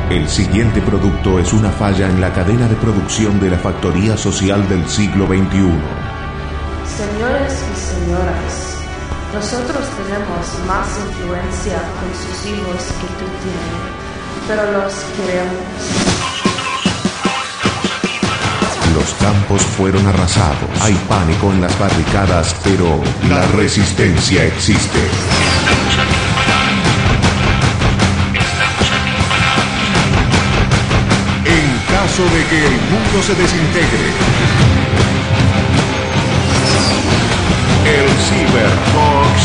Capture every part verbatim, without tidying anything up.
El siguiente producto es una falla en la cadena de producción de la factoría social del siglo veintiuno. Señores y señoras, nosotros tenemos más influencia con sus hijos que tú tienes, pero los queremos. Los campos fueron arrasados. Hay pánico en las barricadas, pero la resistencia existe. En caso de que el mundo se desintegre, el Cyber Talk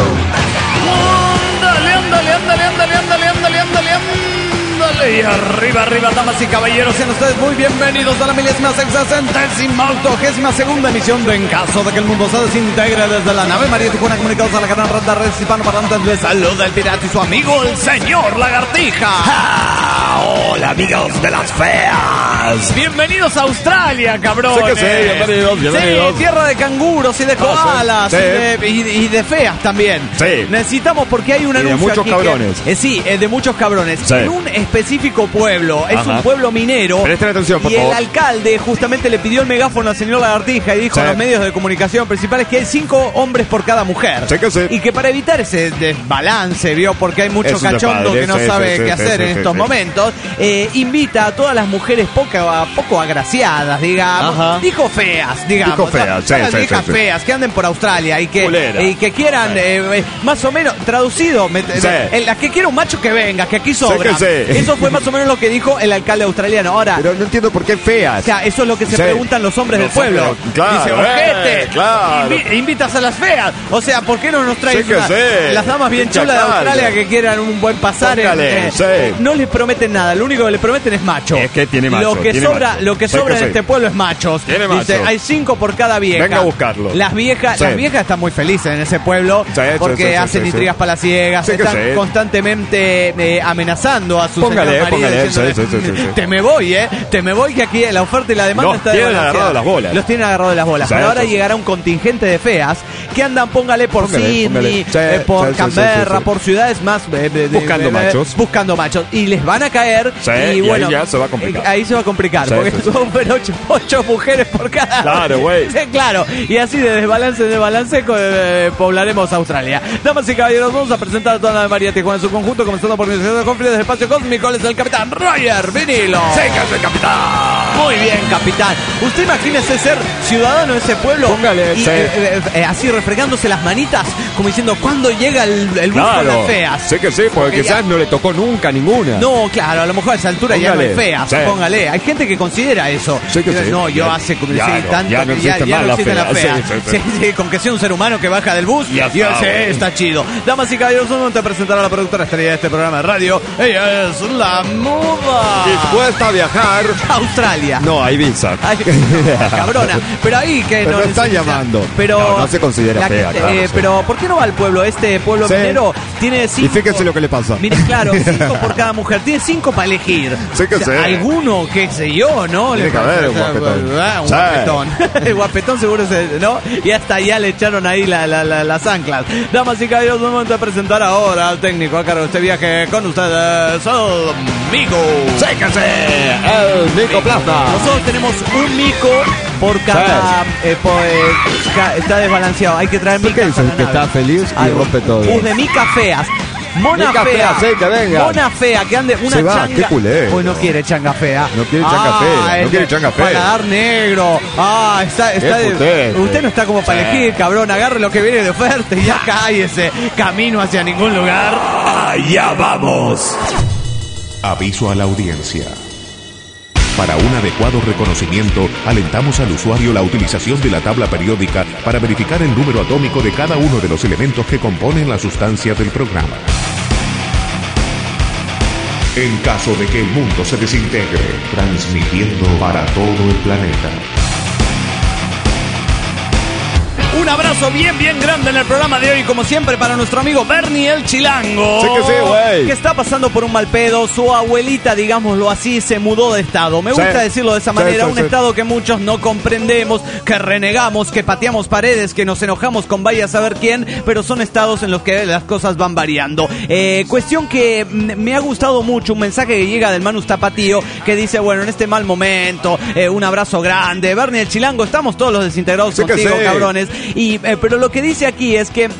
Show. Ándale, ándale, ándale, ándale, ándale, ándale, ándale, ándale. Y arriba, arriba, damas y caballeros, sean ustedes muy bienvenidos a la milésima sexagésima octogésima segunda emisión de En Caso de que el Mundo se Desintegre, desde la nave María Tijuana, comunicados a la gran red de redes hispanoparlantes. Les saluda el pirata y su amigo, el señor Lagartija. ¡Ah! Hola, amigos de las feas. Bienvenidos a Australia, cabrones. Sí que sí, bienvenidos, bienvenidos. Sí, tierra de canguros y de koalas, sí. y, de, y, y de feas también. Sí. Necesitamos, porque hay un Y de anuncio muchos aquí cabrones. que- eh, sí, eh, de muchos cabrones. Sí. En un específico pueblo, es Ajá. un pueblo minero. Presten atención, por y favor. el alcalde justamente le pidió el megáfono al señor Lagartija y dijo Sí. a los medios de comunicación principales que hay cinco hombres por cada mujer. Sí que sí. Y que para evitar ese desbalance, vio, porque hay mucho Es un cachondo desmadre, que no sí, sabe sí, qué sí, hacer sí, en sí, estos sí. momentos, eh, invita a todas las mujeres poco, poco agraciadas, digamos, Ajá. dijo feas, digamos, Dijo feas, sí, todas las sí, viejas sí, sí. feas que anden por Australia y que, Culera. y que quieran, Sí. eh, eh, más o menos, traducido, me- Sí. eh, las que quiera un macho que venga, que aquí sobra. que sí. Eso fue más o menos lo que dijo el alcalde australiano. Ahora, Pero no entiendo por qué feas. o sea, eso es lo que se Sí. preguntan los hombres Los del pueblo. hombres, claro, Dice, eh, ojete, claro. invi- invitas a las feas. O sea, ¿por qué no nos traes Sí que una- sí. las damas bien Pincha chulas de caldo. Australia que quieran un buen pasar? en- Póngale, eh, sí. No les prometen nada, lo único que les prometen es macho. Es que tiene macho, Lo que tiene sobra, macho. lo que Sí sobra que en sí. este pueblo es machos. Tiene Dice, macho. hay cinco por cada vieja. Venga a buscarlo. Las viejas, Sí. las viejas están muy felices en ese pueblo Sí, sí, porque sí, sí, hacen sí, intrigas sí. palaciegas, Sí que están sí. constantemente eh, amenazando a sus Póngale, señor marido, póngale, diciéndole, sí, sí, sí, sí, sí. te me voy, eh, te me voy, que aquí la oferta y la demanda Los está tienen desbalanceada. agarrados las bolas. Los tienen agarrados de las bolas. Sí, Pero ahora sí, sí. llegará un contingente de feas que andan, póngale, por Póngale, Sydney, póngale. Sí, eh, por sí, sí, Canberra, sí, sí, sí. por ciudades más eh, de- de- Buscando de- de- machos. buscando machos, y les van a caer. Sí, y, y bueno, ahí ya se va a complicar. eh, ahí se va a complicar, Sí, porque sí, sí. son ocho, ocho mujeres por cada. Claro, güey. Sí, claro. Y así de desbalance en desbalance co- eh, poblaremos Australia. Damas y caballeros, vamos a presentar a toda la María Tijuana en su conjunto, comenzando por el señor de conferencia del espacio cósmico, él es el capitán Roger Vinilo. ¡Sécase, capitán! Muy bien, capitán. Usted imagínese ser ciudadano de ese pueblo. Póngale, y, sí. eh, eh, eh, así refregándose las manitas, como diciendo, ¿cuándo llega el, el bus con las Claro. feas? Sé que sí, porque Porque quizás ya- no le tocó nunca ninguna. No, claro, a lo mejor a esa altura ya no hay Póngale, feas, sí. póngale. Hay gente que considera eso. Sí que sí. No, yo Ya- hace como ya sí, no, tanto ya no que ya, existen ya más no las existen las feas. feas. Sí, sí, Sí, sí, con que sea un ser humano que baja del bus, Ya y está, ese güey. está chido. Damas y caballeros, un momento de presentar a la productora estrella de este programa de radio. Ella es la Muda. Dispuesta a viajar. Australia. No, a Ibiza. Ay, cabrona, pero ahí que Pero no me están necesita- llamando. Pero No, no se considera la fea, gente- claro, eh, sí. pero ¿por qué no va al pueblo? Este pueblo Sí. minero tiene cinco. Y fíjense lo que le pasa. Mire, claro, cinco por cada mujer. Tiene cinco para elegir. Sí que sí. Alguno, qué sé yo, ¿no? Tiene Le- que haber un guapetón. Ah, un Sí. guapetón. El guapetón seguro se, ¿no? Y hasta allá le echaron ahí la, la, la- las anclas. Damas y caballeros, un momento de presentar ahora al técnico a cargo de este viaje con ustedes, el Mico. ¡Sécase! El Nico Plaza. Nosotros tenemos un mico por cada. eh, por, eh, ca- está desbalanceado. Hay que traer ¿Por qué micas. dicen a la que nave. está feliz y Algo. rompe todo? Bus de micas feas. Mona Mica fea. fea, sí, que venga. Mona fea, que ande una Se va, changa. qué culero. Pues no quiere changa fea. No quiere changa fea, no el quiere changa fea. Paladar negro. Ah, está. está Qué de- putete. usted no está como para Sí. elegir, cabrón. Agarre lo que viene de oferta y ya cállese. Camino hacia ningún lugar. ¡Allá vamos! Aviso a la audiencia. Para un adecuado reconocimiento, alentamos al usuario la utilización de la tabla periódica para verificar el número atómico de cada uno de los elementos que componen la sustancia del programa. En caso de que el mundo se desintegre, transmitiendo para todo el planeta. Un abrazo bien, bien grande en el programa de hoy, como siempre, para nuestro amigo Bernie el Chilango. Sí que sí, güey. Que está pasando por un mal pedo. Su abuelita, digámoslo así, se mudó de estado. Me gusta Sí. decirlo de esa Sí, manera. sí, un sí. estado que muchos no comprendemos, que renegamos, que pateamos paredes, que nos enojamos con vaya a saber quién, pero son estados en los que las cosas van variando. Eh, cuestión que mm, me ha gustado mucho, un mensaje que llega del Manus Tapatío, que dice, bueno, en este mal momento, eh, un abrazo grande. Bernie el Chilango, estamos todos los desintegrados Sí que contigo, sí. cabrones. Y, eh, pero lo que dice aquí es que eh,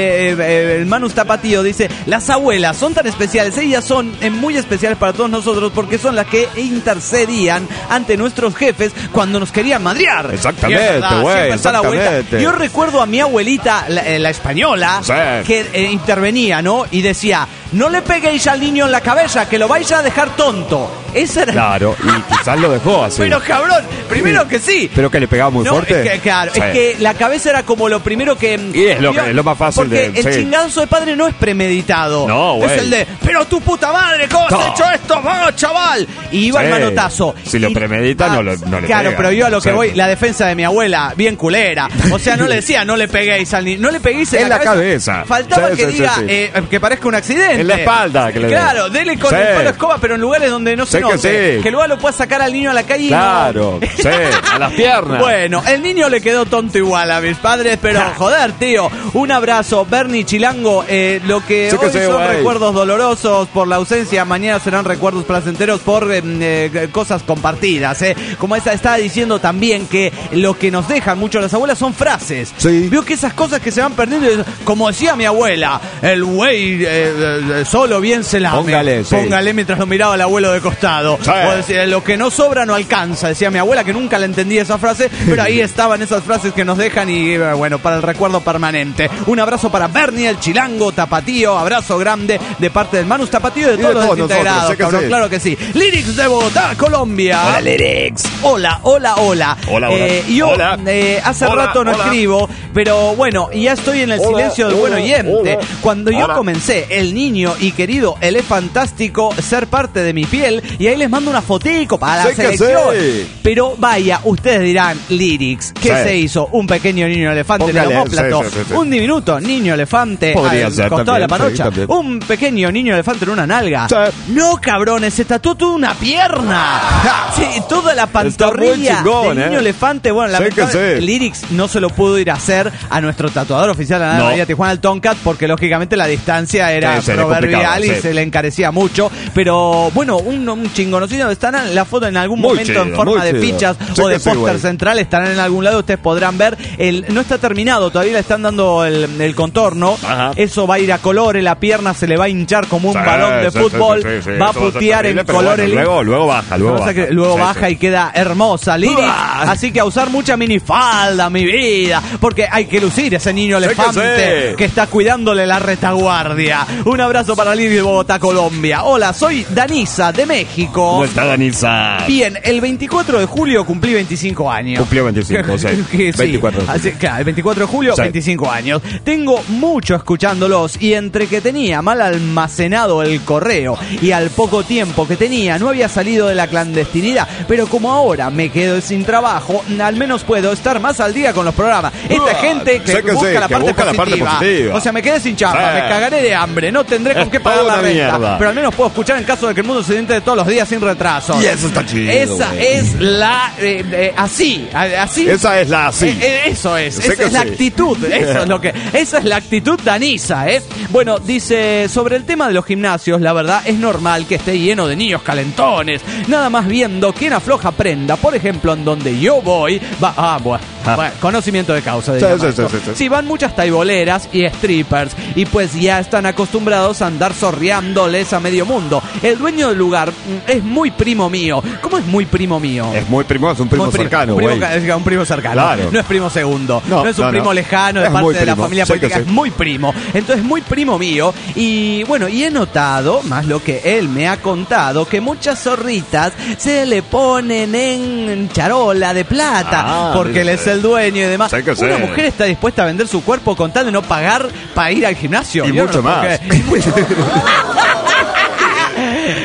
eh, el Manus Tapatío dice, las abuelas son tan especiales, ellas son eh, muy especiales para todos nosotros porque son las que intercedían ante nuestros jefes cuando nos querían madrear. Exactamente, Y es verdad, güey, siempre está la abuelita. exactamente. Yo recuerdo a mi abuelita, la, eh, la española, Sí. que eh, intervenía, ¿no? Y decía, no le peguéis al niño en la cabeza, que lo vais a dejar tonto. Esa era... Claro, y quizás lo dejó así. Pero cabrón, primero que sí. Pero que le pegaba muy No, fuerte. es que, claro, Sí. es que la cabeza era como lo primero que... Y es lo que- es lo más fácil porque de- el sí. chingazo de padre no es premeditado. No, güey. Es el de, pero tu puta madre, ¿cómo has No. hecho esto? ¡Vamos, chaval! Y iba Sí. el manotazo. Si lo Y- premedita, no lo- no le Claro, pega. pero yo a lo que Sí. voy, la defensa de mi abuela, bien culera. O sea, no le decía, no le peguéis al niño, no le peguéis en, En la cabeza. Faltaba Sí, que sí, diga sí, sí. eh, que parezca un accidente. En la espalda, que le dé. Claro, dele con Sí. el palo escoba, pero en lugares donde no se Sí que note. sí. Que luego lo pueda sacar al niño a la calle y no- Claro, sí, a las piernas. Bueno, el niño le quedó tonto igual a mis padres, pero joder, tío, un abrazo, Bernie Chilango. Eh, lo que Sí que hoy sí, son güey. recuerdos dolorosos por la ausencia, mañana serán recuerdos placenteros por eh, eh, cosas compartidas. Eh. Como esa estaba diciendo también que lo que nos dejan mucho las abuelas son frases. Sí. Veo que esas cosas que se van perdiendo, como decía mi abuela, el güey eh, eh, solo bien se lame. Póngale, sí. Póngale mientras lo miraba el abuelo de costado. Sí. O decía, lo que no sobra no alcanza, decía mi abuela, que nunca la entendía esa frase, pero ahí estaban esas frases que nos dejan y eh, bueno, para el recuerdo permanente. Un abrazo para Bernie el Chilango Tapatío, abrazo grande de parte del Manus Tapatío y de Y de todos los todos desintegrados, nosotros, sí que cabrón, sí. claro que sí. Lyrics de Bogotá, Colombia. Hola, Lyrics. Hola, hola, hola. Hola, hola. Eh, yo Hola. eh, hace Hola, rato no hola. escribo, pero bueno, y ya estoy en el Hola, silencio del buen hola, oyente. hola. Cuando yo Hola. comencé, el niño y querido, el es fantástico, ser parte de mi piel, y ahí les mando una fotico para la Sí que selección. sí. Pero vaya, ustedes dirán, Lyrics, ¿qué Sí. se hizo? Un pequeño niño elefante en el Póngale, omóplato, sí, sí, sí, sí. un diminuto niño elefante Podría al ser costado de la también, sí, panocha, también. un pequeño niño elefante en una nalga. Sí. No, cabrones, se tatuó toda una pierna. Sí, toda la pantorrilla chingón, del niño eh. elefante. Bueno, Sí que lamentablemente, sí. Lyrics no se lo pudo ir a hacer a nuestro tatuador oficial de la No. María Tijuana, el Tomcat, porque lógicamente la distancia era Sí, se le proverbial complicaba, y sí. se le encarecía mucho. Pero bueno, un, un chingonocito estarán en la foto en algún Muy momento chido, en forma muy de chido. fichas Sí o de que sí, póster güey. central, estarán en algún lado, ustedes podrán ver. El, no está terminado, todavía le están dando el, el contorno. Ajá. Eso va a ir a colores, la pierna se le va a hinchar como un Sí, balón de sí, fútbol, sí, sí, sí, va a eso va a ser putear en terrible, pero colores. bueno, luego, luego baja, luego Pasa baja. que luego Sí, baja sí. y queda hermosa, Lyrics. Uah. Así que a usar mucha minifalda, mi vida, porque hay que lucir ese niño que elefante sí. que está cuidándole la retaguardia. Un abrazo para Lyrics de Bogotá, Colombia. Hola, soy Danisa de México. ¿Cómo está, Danisa? Bien, el veinticuatro de julio cumplí veinticinco años. Cumplió veinticinco, sí. Que sí. veinticuatro. Así- claro, el veinticuatro de julio, Sí. veinticinco años. Tengo mucho escuchándolos y entre que tenía mal almacenado el correo y al poco tiempo que tenía no había salido de la clandestinidad, pero como ahora me quedo sin trabajo, al menos puedo estar más al día con los programas. Esta Ah, gente que, sé que busca, sí, la, que parte busca la parte positiva. positiva. O sea, me quedé sin chamba, Sí. me cagaré de hambre, no tendré con Es qué pagar toda la una renta, mierda. pero al menos puedo escuchar en caso de que el mundo se siente todos los días sin retraso. Y eso está chido, Esa güey. es la eh, eh, así, a- así. Esa es la así. Eh, eh, eso es, Sé esa que es la sí. actitud, eso es lo que, esa es la actitud danisa, ¿eh? Bueno, dice, sobre el tema de los gimnasios, la verdad es normal que esté lleno de niños calentones, nada más viendo quién afloja prenda, por ejemplo, en donde yo voy, va, ah, bueno, Ah. bueno, conocimiento de causa, Sí, diría sí, Marco. sí, sí, sí. Sí, van muchas taiboleras y strippers, y pues ya están acostumbrados a andar sorreándoles a medio mundo. El dueño del lugar mm, es muy primo mío. ¿Cómo es muy primo mío? Es muy primo, es un primo Muy cercano, primo güey. ca- es un primo cercano. Claro. No es primo segundo. No, No, es un no, primo no. lejano de Es parte muy de la primo. familia Sé que política. sí. Es muy primo. Entonces, muy primo mío. Y bueno, y he notado, más lo que él me ha contado, que muchas zorritas se le ponen en charola de plata. Ah, porque él es el dueño y demás. Sé que Una sí. mujer está dispuesta a vender su cuerpo con tal de no pagar para ir al gimnasio. Y Yo mucho no sé más. por qué. Así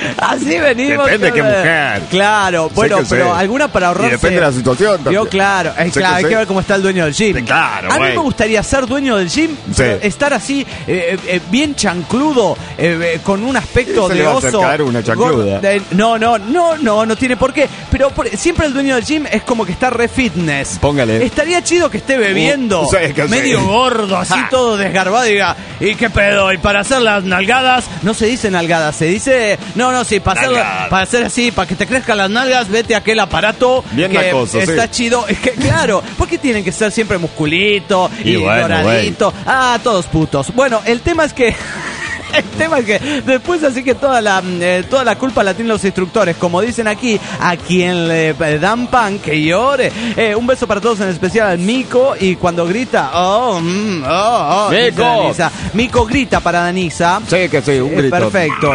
así venimos. Depende de qué mujer. Claro, bueno, que pero sé. alguna para ahorrarse. Y depende de la situación también. Yo, claro, eh, Sé claro, que hay sé. que ver cómo está el dueño del gym. Sí, claro, A mí güey. me gustaría ser dueño del gym, Sí. pero estar así, eh, eh, bien chancludo, eh, eh, con un aspecto Eso de le va a hacer oso. caer una chancluda. Gor- de- no, no, no, no, no tiene por qué. Pero por- siempre el dueño del gym es como que está re fitness. Póngale. Estaría chido que esté bebiendo, Uh, sí, que sí. medio gordo, así Ja. todo desgarbado, y diga, ¿y qué pedo? Y para hacer las nalgadas, no se dice nalgadas, se dice, no, no, sí, para, hacer, Nalgadas. para hacer así, para que te crezcan las nalgas, vete a aquel aparato Bien que nacoso, está sí. chido. Es que, claro, porque tienen que ser siempre musculito y, Y bueno, doradito. Ah, todos putos. Bueno, el tema es que... El tema es que después así que toda la eh, toda la culpa la tienen los instructores, como dicen aquí, a quien le dan pan que llore. Eh, un beso para todos, en especial al Mico, y cuando grita, oh, mm, oh, oh, dice Mico. Danisa. Mico grita para Danisa. Sí, que sí, un Eh, grito. perfecto.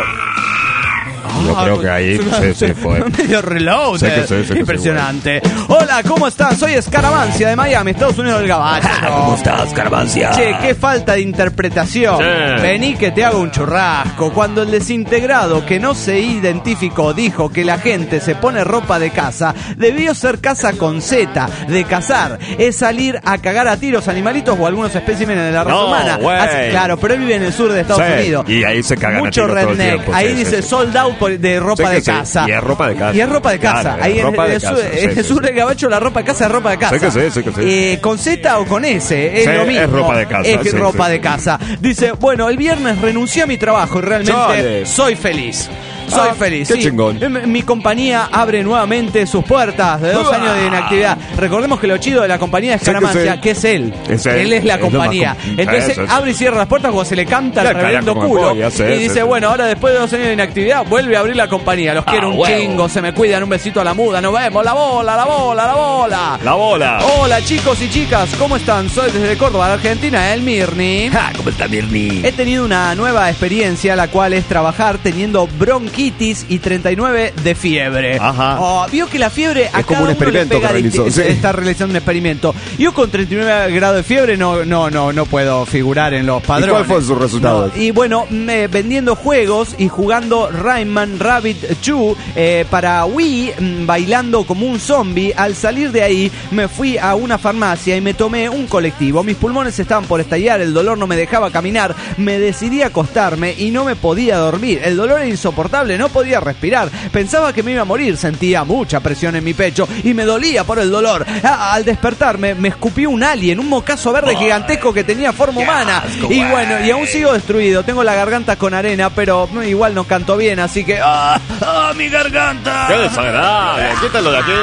Yo creo que ahí sí, sí, fue. Medio reload. Sé que sí, sé que sí, Impresionante. Hola, ¿cómo están? Soy Escaravancia de Miami, Estados Unidos del Gabacho. ¿Cómo estás, Caravancia? Che, qué falta de interpretación. Sí. Vení que te hago un churrasco. Cuando el desintegrado que no se identificó dijo que la gente se pone ropa de casa, debió ser casa con Z, de cazar. Es salir a cagar a tiros animalitos o algunos especímenes de la raza No, humana. güey. Así- claro, pero él vive en el sur de Estados Sí, Unidos. y ahí se cagan a Mucho tiros todo el redneck. tiempo, Ahí sí, dice sí, sí. sold out por- de ropa Sí que de sí. casa. Y es ropa de casa. Y es ropa de casa. Claro, Ahí es ropa en de el casa, sur, sí, en el sí, sur sí. del Gabacho la ropa de casa es ropa de casa. Sí que sí, sí que sí. Eh, ¿Con Z o con S? Es Sí, lo mismo. es ropa de casa, Es sí, ropa sí, de sí. casa. Dice, bueno, el viernes renuncié a mi trabajo y realmente Chale. soy feliz. Soy Ah, feliz. qué sí. chingón. M- Mi compañía abre nuevamente sus puertas de dos Uah. años de inactividad. Recordemos que lo chido de la compañía es Sí que Caramancia, sí. que es él. Es él. Él es la Es lo más compañía. com- Entonces Eso es. abre y cierra las puertas cuando se le canta el Ya, calla reverendo como culo. polla, sí, y sí, dice, sí. bueno, ahora después de dos años de inactividad, vuelve a abrir la compañía. Los quiero Ah, un huevo. chingo, se me cuidan, un besito a la muda. Nos vemos, la bola, la bola, la bola. La bola. Hola chicos y chicas, ¿cómo están? Soy desde Córdoba, Argentina, el Mirni. ¿Cómo está Mirni? He tenido una nueva experiencia, la cual es trabajar teniendo bronquitis y treinta y nueve de fiebre. Ajá. Oh, vio que la fiebre a Es como cada un uno le experimento pega que realizó, disti- sí. Está realizando un experimento. Yo con treinta y nueve grados de fiebre no, no, no, no puedo figurar en los padrones. cuál fue su resultado? No, y bueno, me, vendiendo juegos y jugando Rayman Rabbit dos eh, para Wii, mm, bailando como un zombie. Al salir de ahí me fui a una farmacia y me tomé un colectivo. Mis pulmones estaban por estallar, el dolor no me dejaba caminar. Me decidí a acostarme y no me podía dormir. El dolor era insoportable, no podía respirar. Pensaba que me iba a morir, sentía mucha presión en mi pecho y me dolía por el dolor. Ah, al despertarme me escupió un alien, un mocazo verde gigantesco que tenía forma humana. Y bueno, y aún sigo destruido. Tengo la garganta con arena, pero mm, igual no canto bien, así que... ¡Ah! ¡Ah, mi garganta! ¡Qué desagradable! Quítalo de aquí.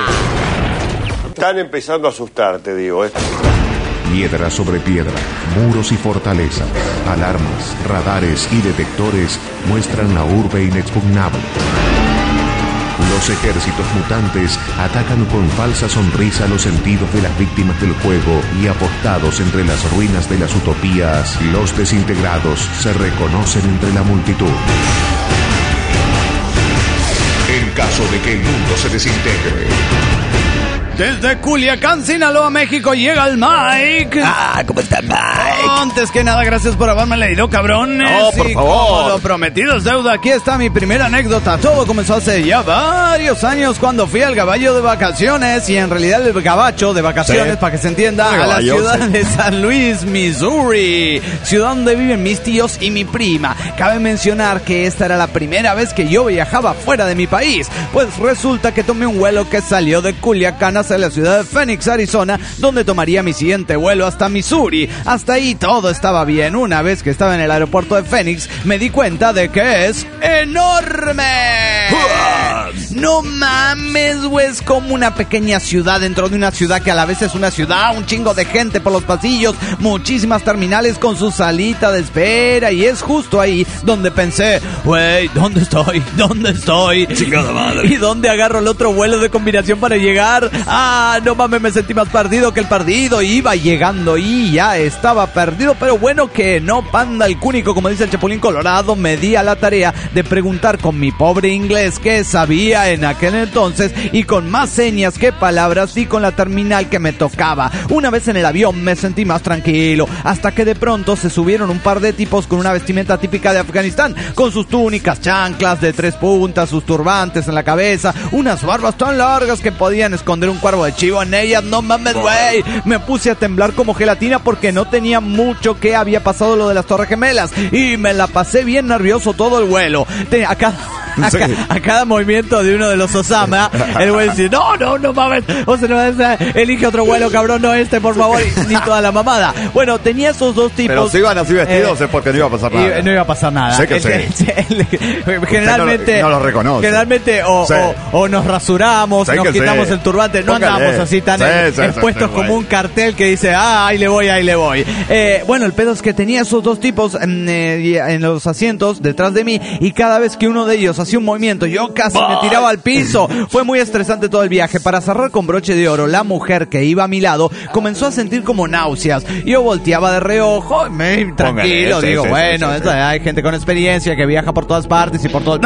Están empezando a asustarte, digo. ¿eh? Piedra sobre piedra, muros y fortalezas, alarmas, radares y detectores muestran la urbe inexpugnable. Los ejércitos mutantes atacan con falsa sonrisa los sentidos de las víctimas del juego y apostados entre las ruinas de las utopías, los desintegrados se reconocen entre la multitud. En caso de que el mundo se desintegre. Desde Culiacán, Sinaloa, México, llega el Mike. Ah, ¿cómo está Mike? Antes que nada, gracias por haberme leído, cabrones. No, por Y favor. como lo prometido es deuda, aquí está mi primera anécdota. Todo comenzó hace ya varios años cuando fui al Gabacho de vacaciones. Y en realidad el Gabacho de vacaciones, Sí. para que se entienda, El a la Gabacho, ciudad sí. de San Luis, Missouri. Ciudad donde viven mis tíos y mi prima. Cabe mencionar que esta era la primera vez que yo viajaba fuera de mi país. Pues resulta que tomé un vuelo que salió de Culiacán hacia la ciudad de Phoenix, Arizona, donde tomaría mi siguiente vuelo hasta Missouri. Hasta ahí todo estaba bien. Una vez que estaba en el aeropuerto de Phoenix, me di cuenta de que es enorme. No mames, güey, es como una pequeña ciudad dentro de una ciudad que a la vez es una ciudad, un chingo de gente por los pasillos, muchísimas terminales con su salita de espera, y es justo ahí donde pensé, güey, ¿dónde estoy? ¿Dónde estoy? Chingada madre. ¿Y dónde agarro el otro vuelo de combinación para llegar? Ah, no mames, me sentí más perdido que el perdido. Iba llegando y ya estaba perdido, pero bueno que no, panda el cúnico, como dice el Chapulín Colorado. Me di a la tarea de preguntar con mi pobre inglés qué sabía era en aquel entonces, y con más señas que palabras y con la terminal que me tocaba. Una vez en el avión me sentí más tranquilo, hasta que de pronto se subieron un par de tipos con una vestimenta típica de Afganistán, con sus túnicas, chanclas de tres puntas, sus turbantes en la cabeza, unas barbas tan largas que podían esconder un cuervo de chivo en ellas. No mames, güey. Me puse a temblar como gelatina porque no tenía mucho que había pasado lo de las Torres Gemelas, y me la pasé bien nervioso todo el vuelo. Te, acá... A, ca a cada movimiento de uno de los Osama, el güey dice, no, no, no mames, o sea, no, elige otro vuelo, cabrón, no este, por favor, y, ni toda la mamada. Bueno, tenía esos dos tipos. Pero si iban así vestidos eh, es porque no iba a pasar nada. No iba a pasar nada. Sé que el, sí. el, el, generalmente, no, no los reconoce. Generalmente o, sí. o, o nos rasuramos, sé nos quitamos sí. el turbante, no Póngale. andamos así tan sí, en, sí, expuestos sí, como sí. un cartel que dice, ah, ahí le voy, ahí le voy. Eh, bueno, el pedo es que tenía esos dos tipos en, eh, en los asientos detrás de mí, y cada vez que uno de ellos hacía un movimiento, yo casi me tiraba al piso. Fue muy estresante todo el viaje. Para cerrar con broche de oro, la mujer que iba a mi lado comenzó a sentir como náuseas. Yo volteaba de reojo, me, tranquilo, Póngale, digo, sí, bueno, sí, sí, sí. hay gente con experiencia que viaja por todas partes y por todo.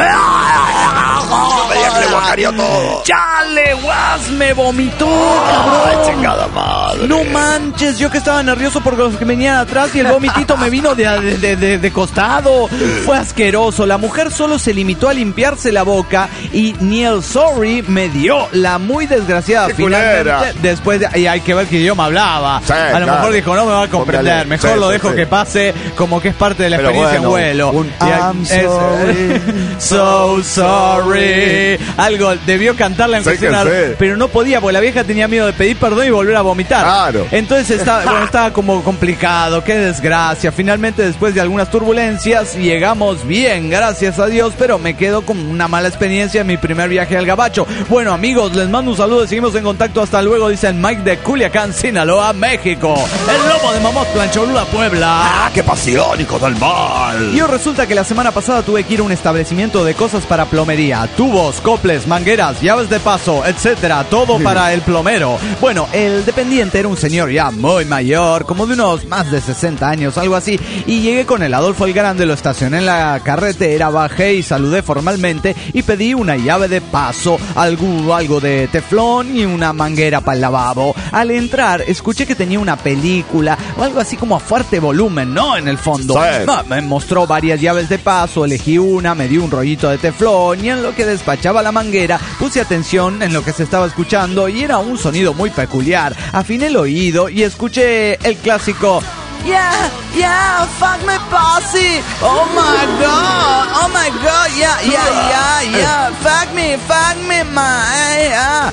Todo. ¡Chale, guas! Me vomitó, cabrón. Ay, chingada madre. No manches, yo que estaba nervioso porque los que venían atrás, y el vomitito me vino de, de, de, de costado. Fue asqueroso. La mujer solo se limitó a limpiarse la boca, y ni el sorry me dio. La muy desgraciada Qué finalmente culera. Después de, y hay que ver que yo me hablaba. Sí, a lo claro. mejor dijo, no me va a comprender. Mejor sí, lo sí, dejo sí. que pase, como que es parte de la Pero experiencia bueno, en vuelo. Un Y hay, I'm es, sorry. So sorry. Algo debió cantarla en Sí cuestión, que sí. pero no podía porque la vieja tenía miedo de pedir perdón y volver a vomitar. Claro. Entonces estaba, bueno, estaba como complicado. Qué desgracia. Finalmente, después de algunas turbulencias, llegamos bien, gracias a Dios, pero me quedo con una mala experiencia en mi primer viaje al Gabacho. Bueno, amigos, les mando un saludo y seguimos en contacto. Hasta luego, dice el Mike de Culiacán, Sinaloa, México. El lobo de Mamotla, Cholula, Puebla. ¡Ah, qué pasión, hijo del mal! Yo resulta que la semana pasada tuve que ir a un establecimiento de cosas para plomería, tubos, coples, mangueras, llaves de paso, etcétera, todo para el plomero. Bueno, el dependiente era un señor ya muy mayor, como de unos más de sesenta años, algo así, y llegué con el Adolfo el Grande, lo estacioné en la carretera, bajé y saludé formalmente y pedí una llave de paso, algo, algo de teflón y una manguera para el lavabo. Al entrar, escuché que tenía una película o algo así como a fuerte volumen, ¿no? En el fondo. Sí. No, me mostró varias llaves de paso, elegí una, me dio un rollito de teflón, y en lo que despachaba la manguera puse atención en lo que se estaba escuchando, y era un sonido muy peculiar. Afiné el oído y escuché el clásico Yeah, yeah, fuck me pussy. Oh my god, oh my god, yeah, yeah, yeah, yeah. Fuck me, fuck me, my, yeah.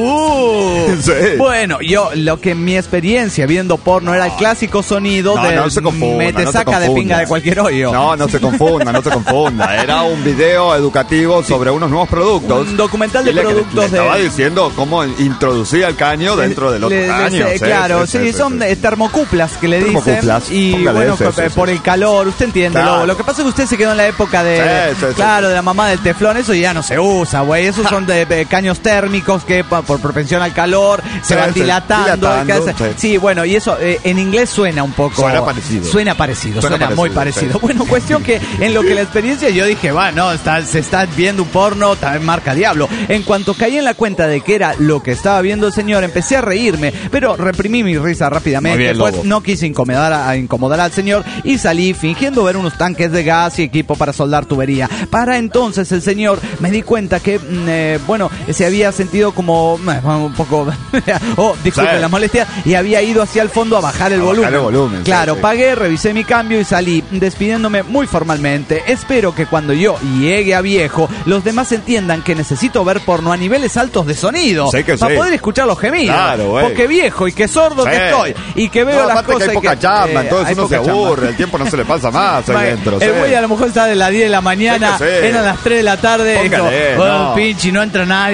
Uh. Sí. Bueno, yo, lo que mi experiencia viendo porno era el clásico sonido No, de no se confunda, me te no se saca de confunda. pinga de cualquier hoyo. No, no se confunda, no se confunda. Era un video educativo sobre unos nuevos productos. Un documental de Y le- productos le estaba de... diciendo cómo introducía el caño dentro del otro Le- le- caño. sé, Sí, claro, sí, sí, sí, son sí. eh, termocuplas que le dicen. Termocuplas, Y póngale bueno, ese, por, sí, sí, por sí. el calor, usted entiende. Claro. Lo, lo que pasa es que usted se quedó en la época de, Sí, sí, sí. claro, de la mamá del teflón. Eso ya no se usa, güey. Esos son de, de caños térmicos que pa- por propensión al calor se Sí, van sí, dilatando. dilatando, sí. sí. sí, bueno, y eso eh, en inglés suena un poco. Suena parecido. Suena parecido, suena, Suena muy parecido, parecido. sí. Bueno, cuestión que en lo que la experiencia yo dije, bueno, está, se está viendo un porno, también marca diablo. En cuanto caí en la cuenta de que era lo que estaba viendo el señor, empecé a reírme, pero reprimí mi risa rápidamente. Muy bien, pues Lobo. no quise incomodar, a, a incomodar al señor y salí fingiendo ver unos tanques de gas y equipo para soldar tubería. Para entonces el señor me di cuenta que, mm, eh, bueno, se había sentido como eh, un poco, oh, disculpe Sí. la molestia, y había ido hacia el fondo a bajar el A volumen. bajar el volumen, sí, Claro, sí. pagué, revisé mi cambio y salí despidiéndome muy formalmente. Espero que cuando yo llegue a viejo, los demás entiendan que necesito ver porno a niveles altos de sonido Sí que para sí. poder escuchar los gemidos. Claro, güey. Porque viejo y que sordo Sí. que estoy y que veo No, las aparte cosas que hay y poca chamba, eh, entonces hay uno se poca chamba. aburre, el tiempo no se le pasa más ahí Ma- dentro. El sí. güey a lo mejor está de las diez de la mañana, Sí que sí. eran las tres de la tarde, dijo, Póngale, oh, no. pinche, no entra nadie.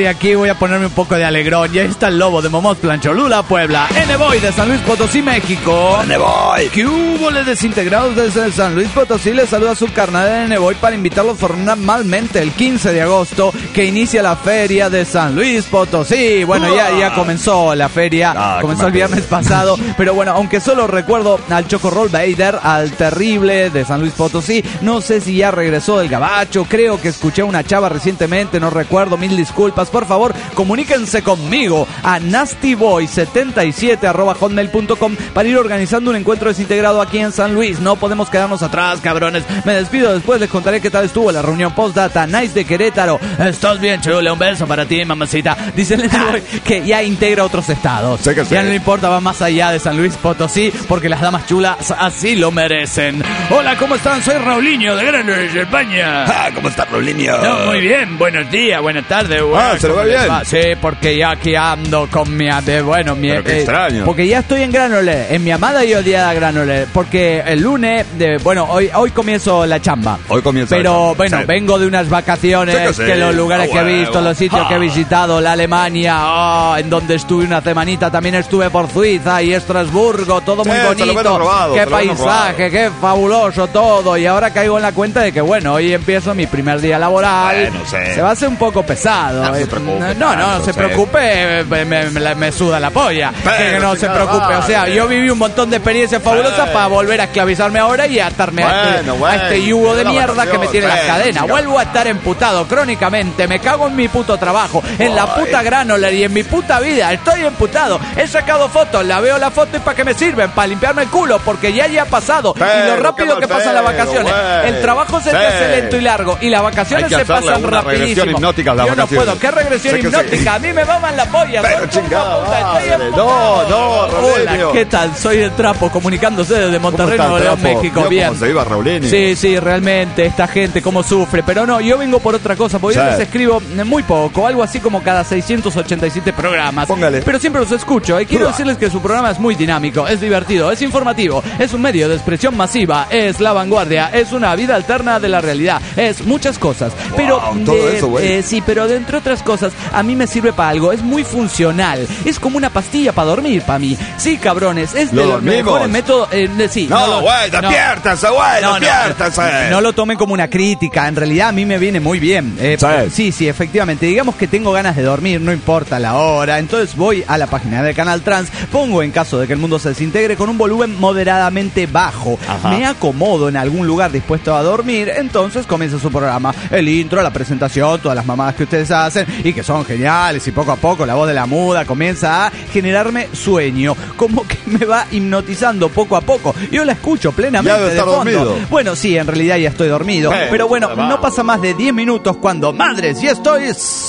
estoy aquí, voy a ponerme un poco de alegrón. Y ahí está el lobo de Momoxpan, Cholula, Puebla. N-Boy de San Luis Potosí, México. N-Boy. ¿Qué hubo, les desintegrados desde San Luis Potosí? Les saluda su carnal de N-Boy para invitarlos formalmente el quince de agosto, que inicia la feria de San Luis Potosí. Bueno, ya, ya comenzó la feria, ah, comenzó el viernes pasado. Pero bueno, aunque solo recuerdo al Chocorrol Vader, al terrible de San Luis Potosí, no sé si ya regresó del gabacho. Creo que escuché a una chava recientemente, no recuerdo, mil disculpas. Por favor, comuníquense conmigo a nastyboy setenta y siete arroba hotmail punto com para ir organizando un encuentro desintegrado aquí en San Luis. No podemos quedarnos atrás, cabrones. Me despido, después les contaré qué tal estuvo la reunión postdata. Nice de Querétaro. Estás bien, chula, un beso para ti, mamacita. Dice el que ya integra otros estados. Sé que ya sé. no le importa, va más allá de San Luis Potosí, porque las damas chulas así lo merecen. Hola, ¿cómo están? Soy Raulinho de Granollers, España. Ah, ¿cómo está, Rolinio? No, muy bien, buenos días, buenas tardes. Ah, ¿se lo ve bien? Sí, porque ya aquí ando con mi... De, bueno, mi... Pero qué extraño. Porque ya estoy en Granollers, en mi amada y odiada Granollers, porque el lunes, de, bueno, hoy hoy comienzo la chamba. Hoy comienza Pero, la chamba, bueno, sí. vengo de unas vacaciones, Sí que sí. que los lugares Ah, que he huevo. visto, los sitios Ah. que he visitado, la Alemania, oh, en donde estuve una semanita, también estuve por Suiza y Estrasburgo, todo Sí, muy se lo hubieran bonito, robado, qué se lo hubieran paisaje, qué fabuloso todo, y ahora caigo en la cuenta de que, bueno, hoy empiezo mi primer día laboral, Bueno, sí. se va a hacer un poco pesado. No se Eh, preocupe no, no, no tanto, se sí. preocupe, me, me- me- me suda la polla, Pero, que no se chingada preocupe, o sea, madre. yo viví un montón de experiencias fabulosas Bueno. para volver a esclavizarme ahora y atarme a este, Bueno, a este bueno, yugo de la mierda que me tiene las bueno, cadenas. chica. Vuelvo a estar emputado crónicamente, me cago en mi puto trabajo, en la Ay. puta Granollers y en mi puta vida, estoy emputado. He sacado fotos, la veo la foto y para qué me sirven, para limpiarme el culo, porque ya ya ha pasado. Pero, y lo rápido qué que mal pasan las pedo, vacaciones. güey. El trabajo se te Sí. hace lento y largo y las vacaciones Hay que se hacerle pasan una regresión rapidísimo. hipnótica a las Yo no vacaciones. puedo, ¿qué regresión Sé que sí. hipnótica? A mí me maman la polla. Pero soy chingada puta, estoy madre, emputado. no, no, Hola, Rogelio. ¿qué tal? Soy el Trapo, comunicándose desde Monterrey, está el Nuevo León, Trapo? México. ¿Vio Bien. cómo se iba Raulinio? Sí, sí, realmente, esta gente cómo sufre. Pero no, yo vengo por otra cosa, porque Sí. yo les escribo muy poco, algo así como cada seiscientos ochenta y siete programas. Póngale. Pero siempre los escucho. Y quiero Uah. decirles que su programa es muy dinámico, es divertido, es informativo, es un medio de expresión masiva, es la vanguardia, es una vida alterna de la realidad, es muchas cosas. Pero, Wow, todo de- eso, güey. eh, sí, pero de entre otras cosas, a mí me sirve para algo, es muy funcional, es como una pastilla para dormir para mí. Sí, cabrones, es de ¿Lo los dormimos? mejores métodos. eh, de- sí, No, lo- güey, no. despiértase, güey, No, no, despiértase. no lo tomen como una crítica, en realidad a mí me viene muy bien. Eh, Sí. sí, sí, efectivamente. Digamos que tengo ganas de dormir, no importa la hora. Entonces voy a la página del Canal Trans, pongo en caso de que el mundo se desintegre con un volumen moderadamente bajo. Ajá. Me acomodo en algún lugar dispuesto a dormir, entonces comienza su programa. El intro, la presentación, todas las mamadas que ustedes hacen y que son geniales, y poco a poco la voz de la muda comienza a generarme sueño, como que me va hipnotizando poco a poco. Yo la escucho plenamente Ya debe de estar fondo. dormido. Bueno, sí, en realidad ya estoy dormido. Pero, Pero bueno, vamos. no pasa más de diez minutos cuando, madres, ya estoy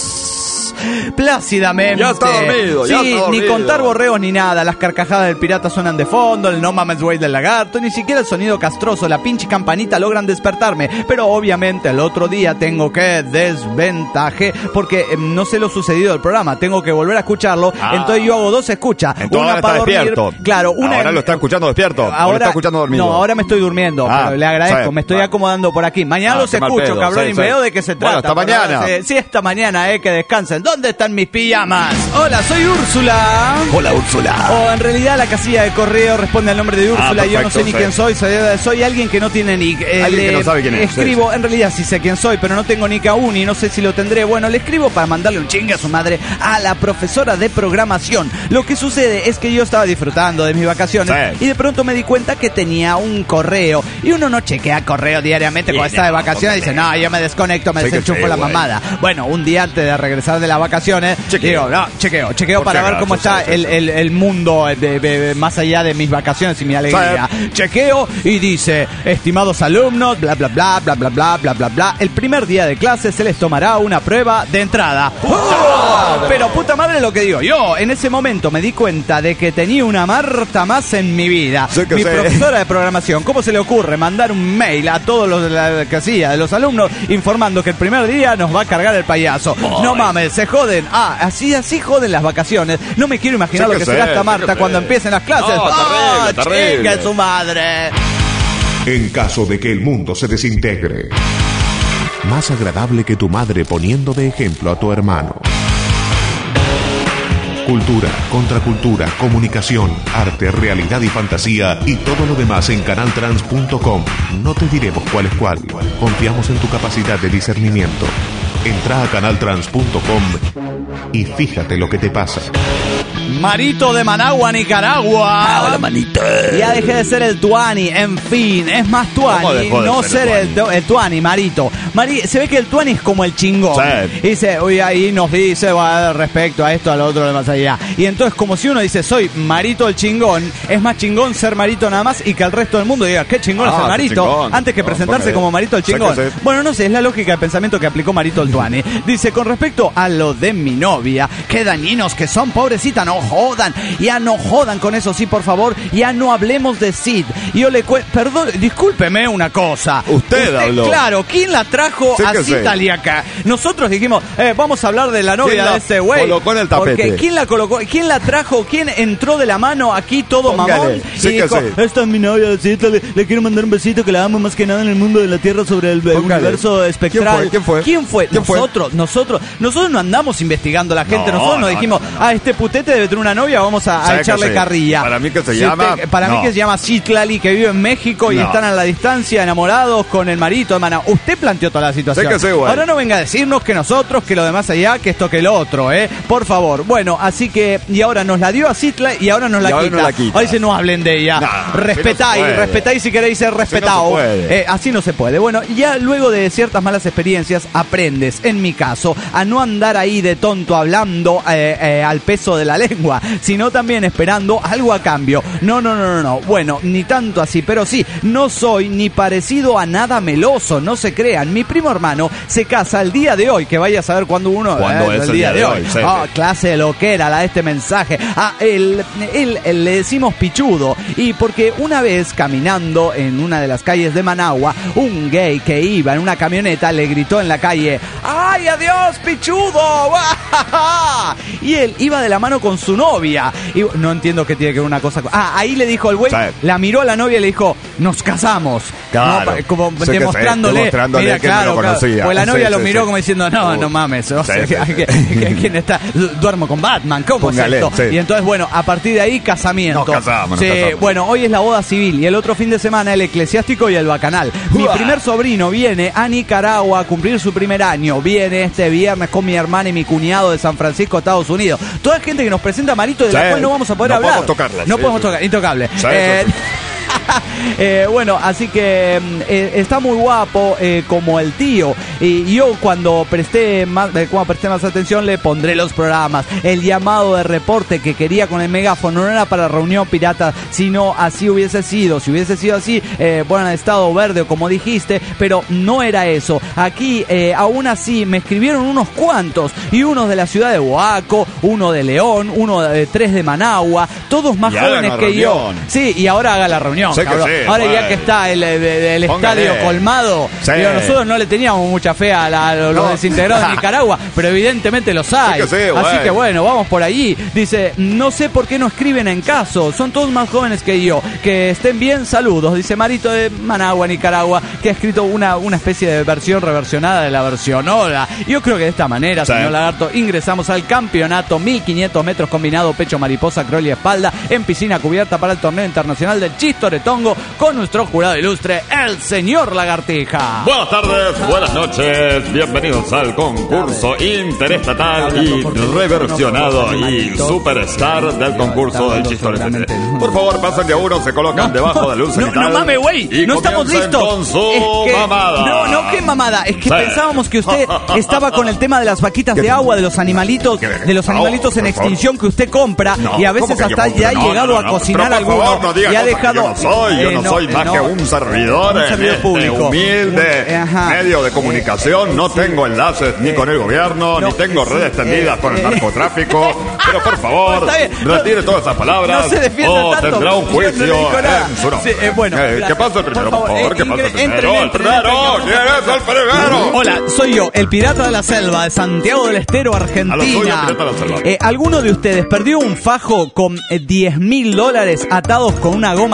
plácidamente. Ya está dormido, Sí, ya está ni dormido. contar borreos ni nada. Las carcajadas del pirata suenan de fondo, el no mames güey del lagarto, ni siquiera el sonido castroso, la pinche campanita logran despertarme. Pero obviamente el otro día tengo que desventaje porque eh, no sé lo sucedido del programa. Tengo que volver a escucharlo. Ah. Entonces yo hago dos escuchas. Entonces una ahora para está dormir. despierto. Claro, una Ahora lo está escuchando despierto. o lo Ahora está escuchando dormido. No, ahora me estoy durmiendo. Ah, pero le agradezco. sí, me estoy va. acomodando por aquí. Mañana Ah, los qué mal escucho, pedo, cabrón, sí, y sí. veo de qué se Bueno, trata. hasta pero, mañana. Sí, sí, esta mañana, eh, que descansen. ¿Dónde están mis pijamas? Hola, soy Úrsula. Hola, Úrsula. O en realidad la casilla de correo responde al nombre de Úrsula. Ah, Yo no sé perfecto, ni sí. quién soy. soy. Soy alguien que no tiene nick. Eh, Alguien que le no sabe quién es, Escribo, en realidad sí sé quién soy, pero no tengo nick aún y no sé si lo tendré. Bueno, le escribo para mandarle un chingue a su madre a la profesora de programación. Lo que sucede es que yo estaba disfrutando de mis vacaciones Sí. y de pronto me di cuenta que tenía un correo. Y uno no chequea correo diariamente cuando Sí, está de no, vacaciones y dice, no, yo me desconecto, me Sí que desenchufo sí, la güey. mamada. Bueno, un día antes de regresar de las vacaciones, Chequeo. digo, no, chequeo, chequeo Por para si ver acaso, cómo está sí, sí, el, sí. el, el mundo de, de- de- más allá de mis vacaciones y mi alegría. Chequeo y dice, estimados alumnos, bla, bla, bla, bla, bla, bla, bla, bla, bla, el primer día de clase se les tomará una prueba de entrada. ¡Oh! Pero puta madre lo que digo yo, en ese momento me di cuenta de que tenía una Marta más en mi vida. Sí que Mi sí. profesora de programación, ¿cómo se le ocurre mandar un mail a todos los de la casilla de los alumnos informando que el primer día nos va a cargar el payaso? No mames, se joden. Ah, así así joden las vacaciones. No me quiero imaginar Sí lo que que sí, se gasta sí Marta que cuando sí. empiecen las clases. No, ¡Ah, terrible, terrible. chinga su madre! En caso de que el mundo se desintegre. Más agradable que tu madre poniendo de ejemplo a tu hermano. Cultura, contracultura, comunicación, arte, realidad y fantasía y todo lo demás en canal trans punto com. No te diremos cuál es cuál. Confiamos en tu capacidad de discernimiento. Entra a canal trans punto com y fíjate lo que te pasa. Marito de Managua, Nicaragua. Hola, manito. Ya dejé de ser el tuani, en fin, es más tuani, no ser ser el el, tu- el tuani, Marito. Mari, se ve que el tuani es como el chingón. Sí. Y dice, uy, ahí nos dice va, respecto a esto, a lo otro, de más allá. Y entonces, como si uno dice, soy Marito el chingón, es más chingón ser Marito nada más y que el resto del mundo diga, qué chingón Ah, es el qué Marito, chingón. antes que No, presentarse porque- como Marito el sé que chingón. sí. Bueno, no sé, es la lógica de pensamiento que aplicó Marito el tuani. Dice, con respecto a lo de mi novia, qué dañinos que son, pobrecita, no jodan. Ya no jodan con eso, sí, por favor. Ya no hablemos de Sid. Yo le cuento, perdón, discúlpeme una cosa. Usted habló. Claro, ¿quién la trajo Sí a que Sid sé. Taliaca? Nosotros dijimos, eh, vamos a hablar de la novia ¿Quién la de ese güey. colocó en el tapete? Porque ¿quién la colocó? ¿Quién la trajo? ¿Quién entró de la mano aquí todo Póngale. mamón? Sí y que dijo, sí. esta es mi novia, Sid, le, le quiero mandar un besito que la amo más que nada en el mundo de la Tierra sobre el eh, Póngale. universo espectral. ¿Quién fue? ¿Quién fue? ¿Quién fue? nosotros, nosotros, nosotros no andamos investigando a la gente, No, nosotros nos no, dijimos, no, no, no. ah, este putete debe tener una novia, vamos a, a ¿Sabe que echarle sí? carrilla. Para mí que se Si llama- usted- para no. mí que se llama Citlali, que vive en México y No. están a la distancia, enamorados con el marito, hermana. Usted planteó toda la situación. Sé que sí, güey. Ahora no venga a decirnos que nosotros, que lo demás allá, que esto que lo otro, ¿eh? Por favor. Bueno, así que, y ahora nos la dio a Citla y ahora nos la Y ahora quita. nos la quita. Ahora dice, no hablen de ella. No, respetáis, así no se puede. respetáis si queréis ser respetados. puede. Eh, así no se puede. Bueno, ya luego de ciertas malas experiencias, aprendes, en mi caso, a no andar ahí de tonto hablando eh, eh, al peso de la lengua, sino también esperando algo a cambio. No, no, no, no, no. Bueno, ni tanto así, pero sí, no soy ni parecido a nada meloso, no se crean. Mi primo hermano se casa el día de hoy, que vaya a saber cuándo uno... ¿Cuándo es el día de hoy? Sí, Ah, sí. clase de loquera la de este mensaje. Ah, él, él, él le decimos pichudo. Y porque una vez caminando en una de las calles de Managua, un gay que iba en una camioneta le gritó en la calle, ¡ay, adiós, pichudo! Y él iba de la mano con su novia. Y no entiendo qué tiene que ver una cosa con... Ah, ahí le dijo el güey, Sí. la miró a la novia y le dijo, nos casamos. Claro. No, pa- como Sé que sí, demostrándole, demostrándole mira, que no claro, lo claro. conocía. Pues la novia Sí, lo sí, miró sí. como diciendo, no, Uh. no mames. O sea, Sí, sí, sí. que- que- ¿quién está? Duermo con Batman, ¿cómo Póngale, es esto? sí. Y entonces, bueno, a partir de ahí, casamiento. Nos casamos, nos Sí, casamos. bueno, hoy es la boda civil y el otro fin de semana el eclesiástico y el bacanal. Mi Uah. primer sobrino viene a Nicaragua a cumplir su primer año. Viene este viernes con mi hermana y mi cuñado de San Francisco, Estados Unidos. Toda gente que nos presenta Marito, de Sí. la cual no vamos a poder No hablar. podemos tocarla, No sí, podemos sí. tocar, intocable. Sí, Eh, sí, sí. Eh, bueno, así que mm, eh, está muy guapo eh, como el tío. Y yo cuando presté más, eh, cuando presté más atención le pondré los programas. El llamado de reporte que quería con el megáfono no era para reunión pirata, sino así hubiese sido. Si hubiese sido así, eh, bueno, en estado verde o como dijiste, pero no era eso. Aquí, eh, aún así, me escribieron unos cuantos. Y unos de la ciudad de Boaco, uno de León, uno de tres de Managua, todos más Y hagan jóvenes la que yo. reunión. Sí, y ahora haga la reunión. Sé que cabrón. sí, Ahora ya bueno. que está el, el- el Póngale. estadio colmado, Sí. digo, nosotros no le teníamos mucha fe a, la- a los No. desintegrados de Nicaragua, pero evidentemente los hay. Sí que sí, Así bueno. que bueno, vamos por allí. Dice, no sé por qué no escriben en caso, son todos más jóvenes que yo. Que estén bien, saludos. Dice Marito de Managua, Nicaragua, que ha escrito una, una especie de versión reversionada de la versión. Hola. Yo creo que de esta manera, Sí. señor Lagarto, ingresamos al campeonato mil quinientos metros combinado, pecho, mariposa, crawl y espalda, en piscina cubierta para el torneo internacional del Chistoretongo, con nuestro jurado ilustre, el señor Lagartija. Buenas tardes, buenas noches, bienvenidos al concurso interestatal y reversionado y superstar del concurso del Chistorete. Por favor, pasen de a uno, se colocan debajo del luz No, cenital no mames, güey, y no estamos comiencen listos. con su Es que- mamada. No, no, qué mamada. Es que Sí. pensábamos que usted estaba con el tema de las vaquitas de agua, de los animalitos, de los animalitos en por favor. extinción que usted compra No, y a veces ¿cómo que yo hasta compro? ya ha No, llegado no, a no, cocinar pero por alguno favor, no diga y ha cosas que dejado. yo no soy, yo Eh, no soy más no, que un servidor, un en servidor este público. humilde Un- ajá. medio de comunicación. No sí. tengo enlaces ni con el gobierno, no, ni tengo sí, redes tendidas eh, con el eh. narcotráfico. Pero por favor, Está bien. retire No- todas esas palabras no se defienda o tanto. tendrá un Yo no juicio le digo nada. en su nombre. Sí, eh, bueno, Eh, la- ¿Qué pasa el primero, por por favor, favor? eh, ¿Qué pasa el ingre- primero? entren, El entren, primero, entren, ¿quién es el primero? Hola, soy yo, el pirata de la selva de Santiago del Estero, A lo suyo, Argentina. pirata de la selva. Eh, ¿Alguno de ustedes perdió un fajo con eh, diez mil dólares atados con una goma elástica?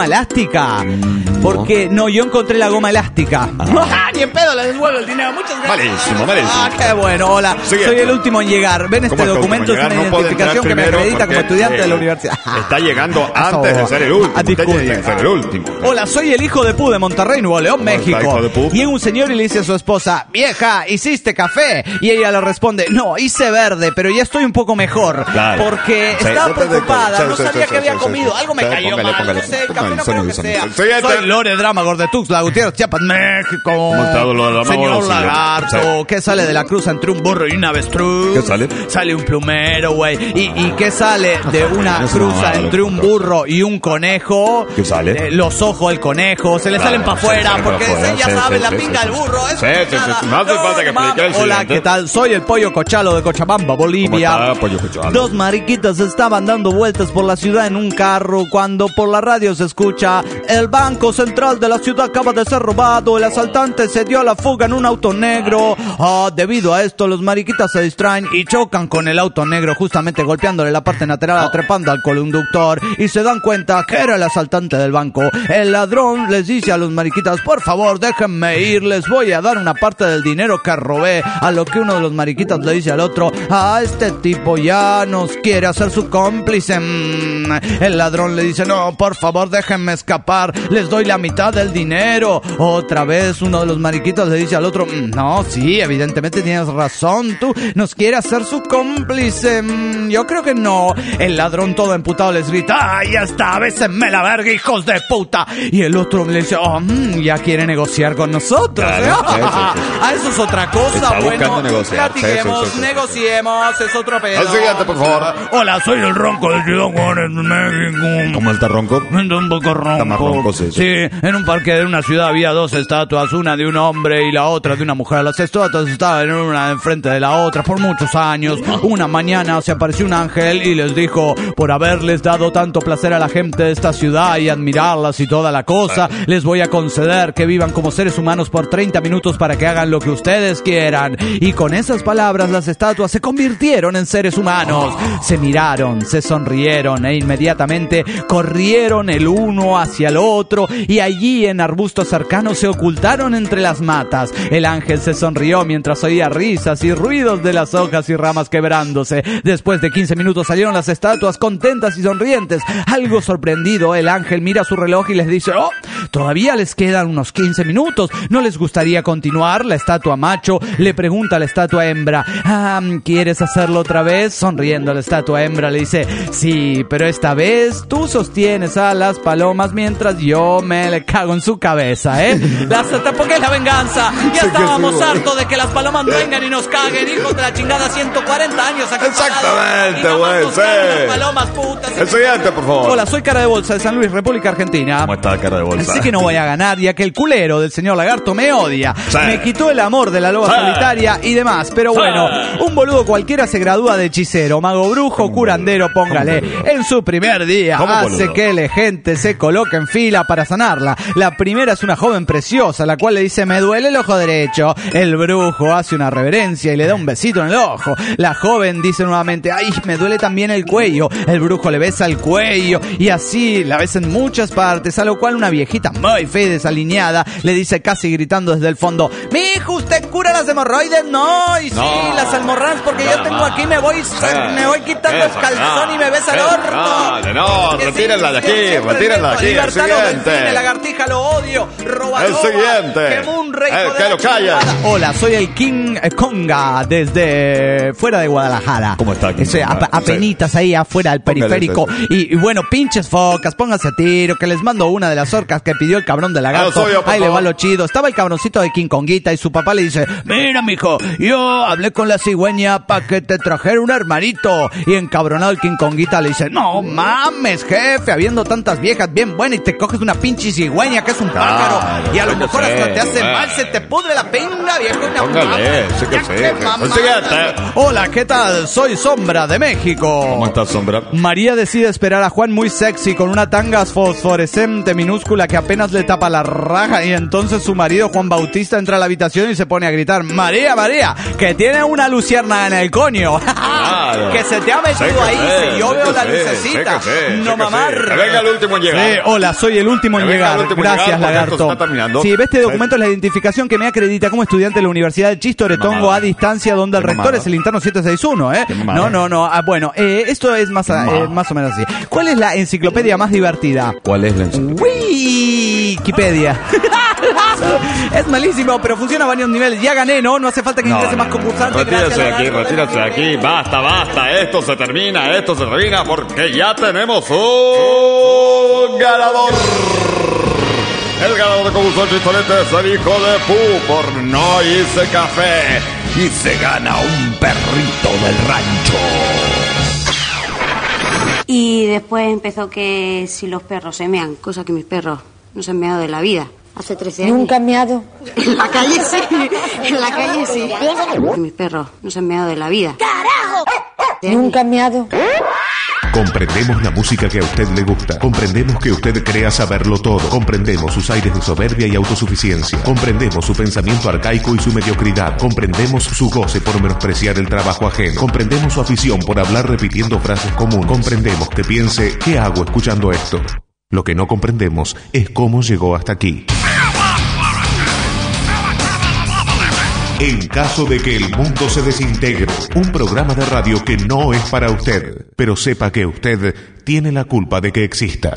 elástica. Porque, no, yo encontré la goma elástica. Ah. Ni en pedo, le devuelvo el dinero. Muchas gracias. Malísimo, malísimo. Ah, qué bueno, hola. Siguiente. Soy el último en llegar. Ven, este ¿Cómo es que documento es último en una llegar? No puede identificación que entrar me primero acredita como porque, estudiante eh, de la universidad. Está llegando antes de ser el último. Ah, Usted disculpe. tiene que ser el último. Hola, soy el hijo de Pu de Monterrey, Nuevo León, ¿Cómo está, México. hijo de Pu? Y un señor y le dice a su esposa, vieja, ¿hiciste café? Y ella le responde, no, hice verde, pero ya estoy un poco mejor. Claro. Porque Sí, estaba no te preocupada, sí, no sí, sabía sí, que había sí, comido. sí. Algo me Sí, cayó póngale, mal, póngale. no sé, el café Póngale, no creo que sonido, sea. sonido. Siguiente. Soy Lore Dramagor de Tuxtla Gutiérrez, Chiapas, México. ¿Cómo está, Lore Dramagor? Señor Sí. Lagarto, Sí. ¿qué sale de la cruz entre un burro y un avestruz? ¿Qué sale? Sale un plumero, güey. ¿Y, ¿Y qué sale de una Eso cruza no vale, entre un burro y un conejo? ¿Qué sale? Eh, los ojos del conejo, se le Claro, salen para se le afuera, salen pa' porque afuera, ese ya sí, sabe sí, la sí, pinga sí, del sí. burro. Sí, Eso sí, nada. sí, no hace falta que explique el Hola, siguiente. ¿qué tal? Soy el pollo cochalo de Cochabamba, Bolivia. ¿Cómo está, pollo cochalo? Dos mariquitas estaban dando vueltas por la ciudad en un carro cuando por la radio se escucha: el banco central de la ciudad acaba de ser robado, el asaltante se dio a la fuga en un auto negro. Ah, debido a esto los mariquitas se distraen y chocan con el auto negro, justamente golpeándole la parte lateral, atrapando al conductor, y se dan cuenta que era el asaltante del banco. El ladrón les dice a los mariquitas: por favor, déjenme ir, les voy a dar una parte del dinero que robé. A lo que uno de los mariquitas le dice al otro: ah, este tipo ya nos quiere hacer su cómplice. Mm. El ladrón le dice: no, por favor, déjenme escapar, les doy la mitad del dinero. Otra vez uno de los mariquitas le dice al otro: no, sí, evidentemente tienes razón, tú nos quieres hacer su cómplice. Mm, yo creo que no. El ladrón todo emputado les grita: ¡ay, ya está! ¡Bésenme la verga, hijos de puta! Y el otro le dice: oh, mm, ya quiere negociar con nosotros. Claro, ¿eh? sí, sí, sí. Ah, eso es otra cosa. Está bueno, buscando negociar. platiquemos, Sí, sí, sí, sí. negociemos, es otro pedo. Al siguiente, por favor. Hola, soy el ronco de Ciudad Juárez, México. ¿Cómo está ronco? Ando un poco ronco. Está más ronco, sí, sí. Sí, en un parque de una ciudad había dos estatuas, una de un hombre y la otra de una mujer. Las estatuas estaban una enfrente de la otra por muchos años. Una mañana se apareció un ángel y les dijo: por haberles dado tanto placer a la gente de esta ciudad y admirarlas y toda la cosa, les voy a conceder que vivan como seres humanos por treinta minutos para que hagan lo que ustedes quieran. Y con esas palabras las estatuas se convirtieron en seres humanos. Se miraron, se sonrieron e inmediatamente corrieron el uno hacia el otro, y allí en arbustos cercanos se ocultaron entre las matas. El ángel se sonrió mientras oía risas y ruidos de las hojas y ramas quebrándose. Después de quince minutos salieron las estatuas contentas y sonrientes. Algo sorprendido, el ángel mira su reloj y les dice: oh, todavía les quedan unos quince minutos, ¿no les gustaría continuar? La estatua macho le pregunta a la estatua hembra: ah, ¿quieres hacerlo otra vez? Sonriendo, la estatua hembra le dice: sí, pero esta vez tú sostienes a las palomas mientras yo me le cago en su cabeza, ¿eh? La, porque es la venganza. Ya estábamos hartos de que las palomas vengan y nos caguen, hijos de la chingada, ciento cuarenta años aquí. Exactamente, güey, sí. Las palomas putas. El siguiente, por favor. Hola, soy Cara de Bolsa de San Luis, República Argentina. ¿Cómo está, Cara de Bolsa? Así que no voy a ganar, ya que el culero del señor Lagarto me odia. Sí. Me quitó el amor de la loba Sí. solitaria y demás. Pero Sí. bueno, un boludo cualquiera se gradúa de hechicero, mago, brujo, curandero, póngale. boludo? En su primer día ¿Cómo hace boludo? que la gente se coloque en fila para sanarla. La primera es una joven preciosa, la cual le dice: me duele el ojo derecho. El brujo hace una reverencia y le da un besito en el ojo. La joven dice nuevamente: ay, me duele también el cuello. El brujo le besa el cuello y así la besa en muchas partes, a lo cual una viejita muy fea y desalineada le dice, casi gritando desde el fondo: mi hijo, ¿usted cura las hemorroides? No, y sí, No. las almorranas, porque yo tengo aquí, me voy, me voy quitando el Eso, calzón no. y me besa el Eso, orto. no, no, Que sí, retírenla de aquí, siempre retírenla de meto aquí. El libertad lo siguiente. define, lagartija lo odio, roba, El roba, siguiente. que un rey El hijo de que la lo calla. chingada. Hola, soy el King Conga desde fuera de Guadalajara. ¿Cómo está, King Ese, Conga? ap- apenitas ahí afuera del Póngale periférico. ese. Y, y bueno, pinches focas, pónganse a tiro, que les mando una de las orcas que pidió el cabrón de Ah, lagarto. soy yo, por Ahí le va favor. lo chido. Estaba el cabroncito de King Conguita y su papá le dice: mira, mijo, yo hablé con la cigüeña para que te trajera un hermanito. Y encabronado el King Conguita le dice: no mames, jefe, habiendo tantas viejas bien buenas y te coges una pinche cigüeña que es un pájaro. Claro, Y a lo sí que mejor sé, hasta te hace ah. mal, se te pudre la pinga, viejo. una Póngale, mamá. sí que Ya sí, qué sí. mamá. El siguiente. Hola, ¿qué tal? Soy Sombra de México. ¿Cómo está, Sombra? María decide esperar a Juan muy sexy con una tanga fosforescente minúscula que apenas le tapa la raja, y entonces su marido Juan Bautista entra a la habitación y se pone a gritar, María, María, que tiene una luciérnaga en el coño. Claro. Que se te ha metido Sé que ahí, sé, si yo sé veo que la sé, lucecita. sé que sé, no sé que mamar. sé. Que venga el último en llegar. Sí, hola, soy el último en Que venga llegar. el último en Gracias, llegar, porque esto se lagarto. está terminando. Sí, este Sí. documento es la identificación que me acredita como estudiante de la Universidad de Chistoretongo Mamada. a distancia, donde el Qué rector mamada. es el interno siete seis uno, ¿eh? Qué mamada. No, no, no. Ah, bueno, eh, esto es más, eh, más o menos así. ¿Cuál es la enciclopedia más divertida? ¿Cuál es la enciclopedia? Wikipedia. Es malísimo, pero funciona a varios niveles. Ya gané, ¿no? No hace falta que ingrese más concursantes. Retírese de Gracias, aquí, lagarto. retírese de aquí. Basta, basta. Esto se termina, esto se termina porque ya tenemos un ganador. El ganador de concurso de Chistorete es el hijo de Pu por No Hice Café. Y se gana un perrito del rancho. Y después empezó que si los perros se mean, cosa que mis perros no se han meado de la vida. Hace trece años. Nunca han meado. En la calle sí, en la calle sí. Que mis perros no se han meado de la vida. ¡Carajo! Nunca han meado. Comprendemos la música que a usted le gusta. Comprendemos que usted crea saberlo todo. Comprendemos sus aires de soberbia y autosuficiencia. Comprendemos su pensamiento arcaico y su mediocridad. Comprendemos su goce por menospreciar el trabajo ajeno. Comprendemos su afición por hablar repitiendo frases comunes. Comprendemos que piense, ¿qué hago escuchando esto? Lo que no comprendemos es cómo llegó hasta aquí. En caso de que el mundo se desintegre, un programa de radio que no es para usted, pero sepa que usted tiene la culpa de que exista.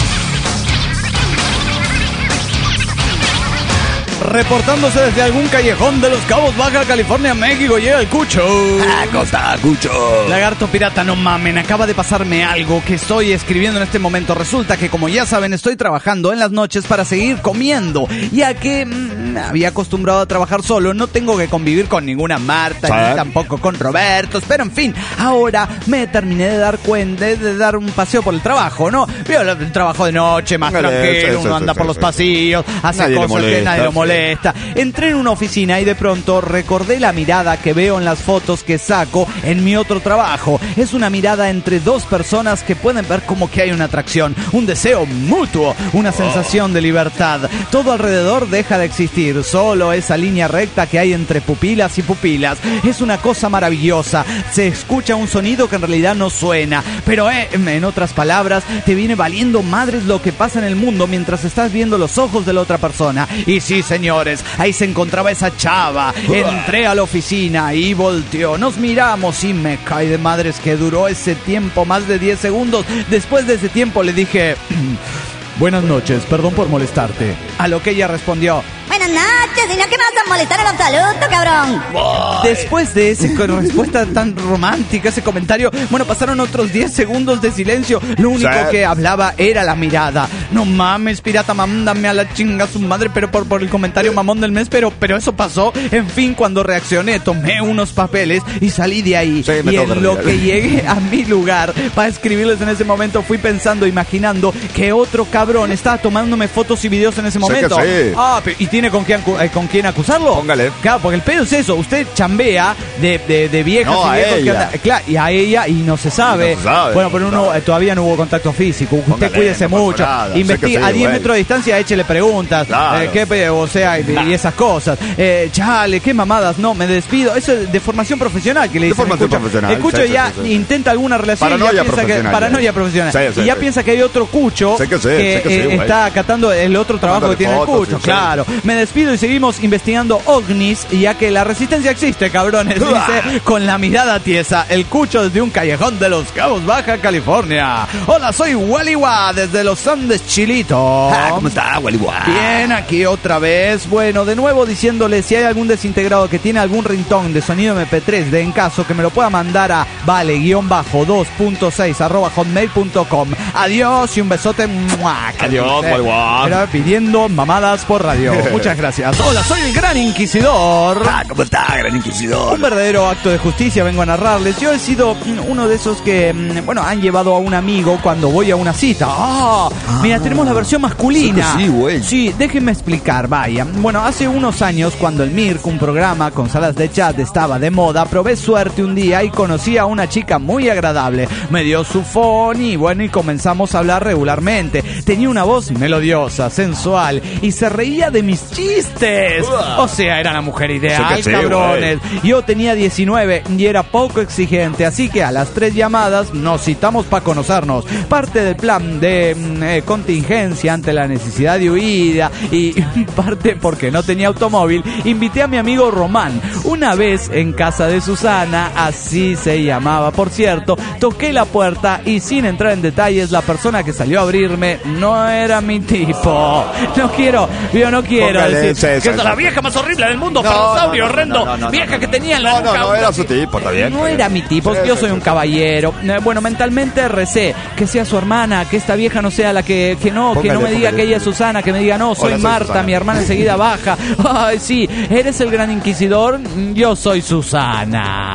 Reportándose desde algún callejón de Los Cabos, Baja California, México, llega el Cucho. Acosta, Cucho. Lagarto pirata, no mamen, acaba de pasarme algo que estoy escribiendo en este momento. Resulta que, como ya saben, estoy trabajando en las noches para seguir comiendo, ya que mmm, había acostumbrado a trabajar solo, no tengo que convivir con ninguna Marta, ¿Sí? ni tampoco con Robertos, pero en fin, ahora me terminé de dar cuenta, de dar un paseo por el trabajo, ¿no? Veo el trabajo de noche, más Póngale, tranquilo, sí, sí, uno sí, anda sí, por sí, los sí. pasillos, hace Nadie le cosas que molesta, nadie lo sí. molesta. Entré en una oficina y de pronto recordé la mirada que veo en las fotos que saco en mi otro trabajo. Es una mirada entre dos personas que pueden ver como que hay una atracción, un deseo mutuo, una sensación de libertad. Todo alrededor deja de existir, solo esa línea recta que hay entre pupilas y pupilas. Es una cosa maravillosa. Se escucha un sonido que en realidad no suena, pero eh, en otras palabras, te viene valiendo madres lo que pasa en el mundo mientras estás viendo los ojos de la otra persona. Y sí, señores, ahí se encontraba esa chava. Entré a la oficina y volteó. Nos miramos y me cae de madres que duró ese tiempo, más de diez segundos. Después de ese tiempo le dije, buenas noches, perdón por molestarte. A lo que ella respondió, Buenas noches, y no que me vas a molestar en absoluto, cabrón. después de esa respuesta tan romántica, ese comentario, bueno, pasaron otros diez segundos de silencio. Lo único Sí. que hablaba era la mirada. No mames, pirata, mándame a la chinga su madre, pero por, por el comentario mamón del mes, pero, pero eso pasó. En fin, cuando reaccioné, tomé unos papeles y salí de ahí. Sí, me y toca en lo reír. que llegué a mi lugar para escribirles en ese momento, fui pensando, imaginando que otro cabrón estaba tomándome fotos y videos en ese Sé que momento. sí. Ah, pe- y tiene con quién, acu- eh, con quién acusarlo. Póngale. Claro, porque el pedo es eso. Usted chambea de, de, de viejas No, y a viejos que ella. andan- claro, y a ella y no se sabe. Y no se sabe, bueno, pero no se uno sabe. eh, todavía no hubo contacto físico. Usted Póngale, cuídese no pasa mucho. nada. Sé Investiga que a sí, diez güey. metros de distancia, échele preguntas. Claro. Eh, qué pe- o sea, y, y esas cosas. Eh, chale, qué mamadas. No, me despido. Eso es de formación profesional que le dicen. formación Escucho, profesional, Escucho sí, sí, ya sí, sí. intenta alguna relación y ya Paranoia piensa que profesional, paranoia ya. profesional. Sí, sí, y ya sí. piensa que hay otro cucho Sé que sí, que, sé que sí, eh, güey. está acatando el otro trabajo que Tomándole tiene el fotos, cucho. sí, sí. Claro. Me despido y seguimos investigando ovnis, ya que la resistencia existe, cabrones. Dice con la mirada tiesa el Cucho desde un callejón de Los Cabos, Baja California. Hola, soy Waliwa desde los Andes, Chilito. Ah, ¿cómo está, Waliwa? Bien, aquí otra vez. Bueno, de nuevo diciéndole si hay algún desintegrado que tiene algún ringtone de sonido eme pe tres, de en caso que me lo pueda mandar a vale dos punto seis arroba hotmail punto com. Adiós y un besote. ¡Mua! Que Adiós, dice, Waliwa. era pidiendo mamadas por radio. Muchas gracias. Hola, soy el Gran Inquisidor. Ah, ¿cómo está, Gran Inquisidor? Un verdadero acto de justicia vengo a narrarles. Yo he sido mm, uno de esos que, mm, bueno, han llevado a un amigo cuando voy a una cita. ¡Ah! Mira, tenemos la versión masculina. Sí que sí, güey. Sí, déjenme explicar, vaya. Bueno, hace unos años, cuando el Mirk, un programa con salas de chat, estaba de moda, probé suerte un día y conocí a una chica muy agradable. Me dio su phone y bueno, y comenzamos a hablar regularmente. Tenía una voz melodiosa, sensual y se reía de mis chistes. diez. O sea, era la mujer ideal, Sí que sí, cabrones. Yo tenía diecinueve y era poco exigente, así que a las tres llamadas nos citamos para conocernos. Parte del plan de eh, contingencia ante la necesidad de huida y parte porque no tenía automóvil, invité a mi amigo Román. Una vez en casa de Susana, así se llamaba, por cierto, toqué la puerta y sin entrar en detalles, la persona que salió a abrirme no era mi tipo. No quiero, yo no quiero Póngale, decir sí, sí, que es sí. la vieja más horrible del mundo, No, ferosaurio, no, no, horrendo, no, no, no, vieja no, que no. tenía en la No, no, nuca no, una- era su tipo, está bien. No está bien. era mi tipo, Sí, yo sí, soy sí, un sí. caballero. Eh, Bueno, mentalmente recé que sea su hermana, que esta vieja no sea la que, que no, que no Póngale, me diga póngale. que ella es Susana, que me diga no, soy Hola, soy Marta, Susana. mi hermana enseguida baja. Ay, sí, eres el gran inquisidor, yo soy Susana.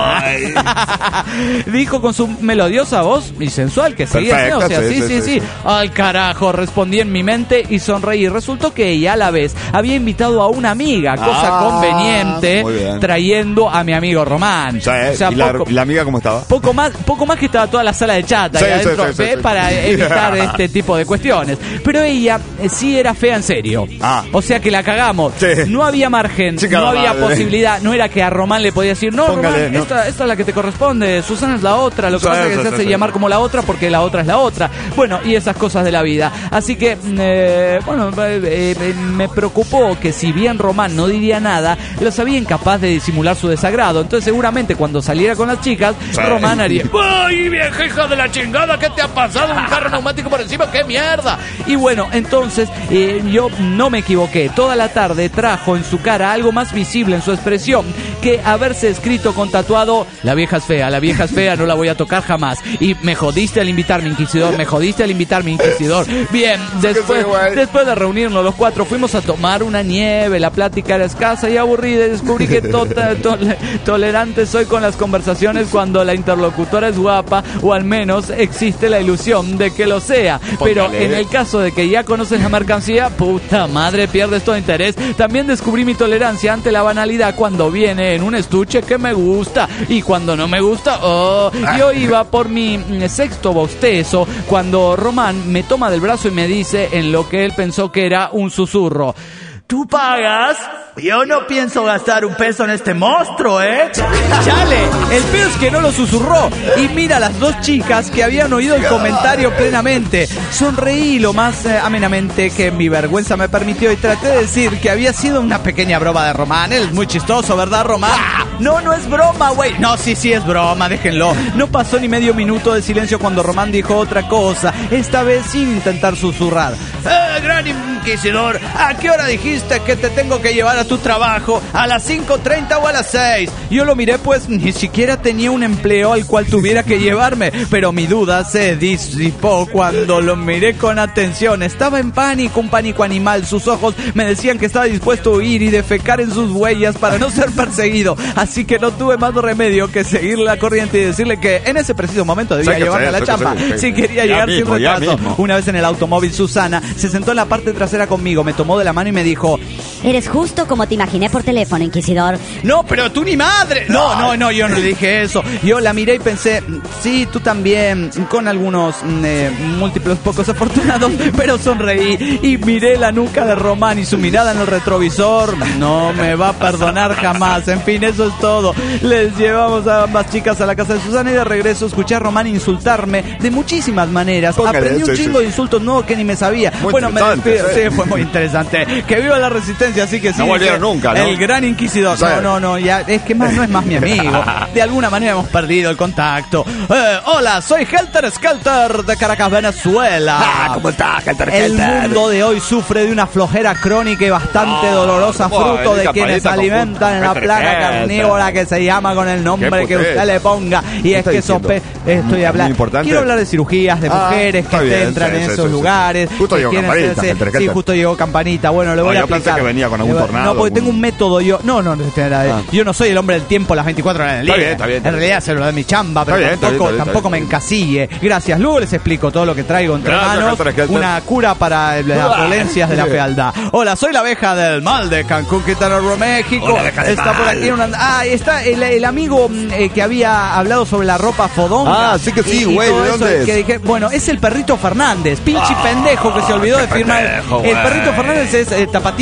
Dijo con su melodiosa voz y sensual que seguía, Perfecto, o sea, sí, sí, sí, sí, sí, sí. Al carajo, respondí en mi mente y sonreí. Resultó que ella a la vez había invitado a una amiga, cosa Ah, conveniente, muy bien. trayendo a mi amigo Román. Sí, O sea, ¿y, la, poco- y la amiga cómo estaba? poco más, poco más que estaba toda la sala de chat ahí Sí, sí, adentro, sí, sí, ¿ve? sí. Para evitar este tipo de cuestiones. Pero ella eh, sí era fea en serio. Ah. O sea que la cagamos. Sí. No había margen, Chica no la había madre. posibilidad. No era que a Román le podía decir, no, Póngale, Román, no. Esta, esta es la que te corresponde, Susana es la otra. Lo que Sí, pasa es que sí, se sí, hace sí. llamar como la otra porque la otra es la otra. Bueno, y esas cosas de la vida. Así que, eh, bueno, eh, eh, me preocupó que si bien Román no diría nada, lo sabía incapaz de disimular su desagrado. Entonces seguramente cuando saliera con las chicas, Sí. Román haría, ¡ay, vieja hija de la chingada! ¿Qué te ha pasado? ¿Un carro neumático por encima? ¡Qué mierda! Y bueno, entonces eh, yo no me equivoqué. Toda la tarde trajo en su cara algo más visible en su expresión que haberse escrito con tatuado, la vieja es fea, la vieja es fea, no la voy a tocar jamás. Y me jodiste al invitarme, inquisidor, me jodiste al invitarme, inquisidor. Bien, después, sí, güey. después de reunirnos los cuatro, fuimos a tomar una nieve, la plática era escasa y aburrida y descubrí que tota- tole- tolerante soy con las conversaciones cuando la interlocutora es guapa o al menos existe la ilusión de que lo sea. Pero Póngale. en el caso de que ya conoces la mercancía, puta madre, pierdes todo interés. También descubrí mi tolerancia ante la banalidad cuando viene en un estuche que me gusta y cuando no me gusta, oh, yo iba por mi mm, sexto bostezo cuando Román me toma del brazo y me dice en lo que él pensó que era un susurro: ¿tú pagas? Yo no pienso gastar un peso en este monstruo, ¿eh? Chale, el peor es que no lo susurró. Y mira las dos chicas que habían oído el comentario plenamente. Sonreí lo más eh, amenamente que mi vergüenza me permitió y traté de decir que había sido una pequeña broma de Román. Él es muy chistoso, ¿verdad, Román? No, no es broma, güey. No, sí, sí es broma, déjenlo. No pasó ni medio minuto de silencio cuando Román dijo otra cosa, esta vez sin intentar susurrar. ¡Eh, gran inquisidor! ¿A qué hora dijiste que te tengo que llevar a tu trabajo? ¿A las cinco treinta o a las seis? Yo lo miré, pues ni siquiera tenía un empleo al cual tuviera que llevarme, pero mi duda se disipó cuando lo miré con atención. Estaba en pánico, un pánico animal. Sus ojos me decían que estaba dispuesto a huir y defecar en sus huellas para no ser perseguido. Así que no tuve más remedio que seguir la corriente y decirle que en ese preciso momento debía Sí que llevarme sí, a la sí que chamba sí, sí. si quería Ya llegar mismo, sin ya retraso. mismo. Una vez en el automóvil, Susana se sentó en la parte trasera conmigo, me tomó de la mano y me dijo: Eres justo como te imaginé por teléfono, inquisidor. no, pero tú ni madre. No, no, no, yo no le dije eso. Yo la miré y pensé, sí, tú también, con algunos mm, eh, múltiplos pocos afortunados, pero sonreí y miré la nuca de Román y su mirada en el retrovisor no me va a perdonar jamás. En fin, eso es todo. Les llevamos a ambas chicas a la casa de Susana y de regreso escuché a Román insultarme de muchísimas maneras. Póngale, Aprendí un sí, chingo sí. de insultos nuevos que ni me sabía. Muy bueno, me interesante, despido. sí. Sí, fue muy interesante. Que viva la resistencia, así que sí. No volvieron que nunca, ¿no? El gran inquisidor. Sí. No, no, no, ya, es que más no es más mi amigo. De alguna manera hemos perdido el contacto. Eh, hola, soy Helter Skelter de Caracas, Venezuela. Ah, ¿cómo está, Helter El Skelter? mundo de hoy sufre de una flojera crónica y bastante Ah, dolorosa, bueno, fruto de esa quienes paleta alimentan en la conjunta. plaga Helter carnívora que se llama con el nombre Qué que usted puteza. le ponga. Y es está que diciendo? sope... Estoy Muy hablando. importante. Quiero hablar de cirugías, de Ah, mujeres que está bien, entran sí, en sí, esos sí, sí. lugares. Justo que llegó quieren Campanita, hacerse- Helter Sí, Skelter. justo llegó Campanita. Bueno, le voy No, a yo pensé explicar. que venía con algún Le voy- tornado, No, porque algún- tengo un método yo. No, no, no, Ah. yo no soy el hombre del tiempo las veinticuatro horas del Está día. bien, está bien, está En bien. realidad se lo de mi chamba, pero Está bien, está bien, tampoco, está bien, tampoco está me bien. encasille. Gracias. Luego les explico todo lo que traigo entre Gracias, manos. Helter Skelter. Una cura para las dolencias de la fealdad. Hola, soy la abeja del mal de Cancún, Quintana Roo, México. Hola, abeja del Está por mal. aquí una... Ah, está el, el amigo mm, eh, que había hablado sobre la ropa fodonga. Ah, sí que sí, Y- y güey, todo ¿de eso, dónde es? que dije, bueno, es el perrito Fernández, pinche pendejo que se olvidó de firmar. pendejo, El güey. perrito Fernández es eh, tapatío original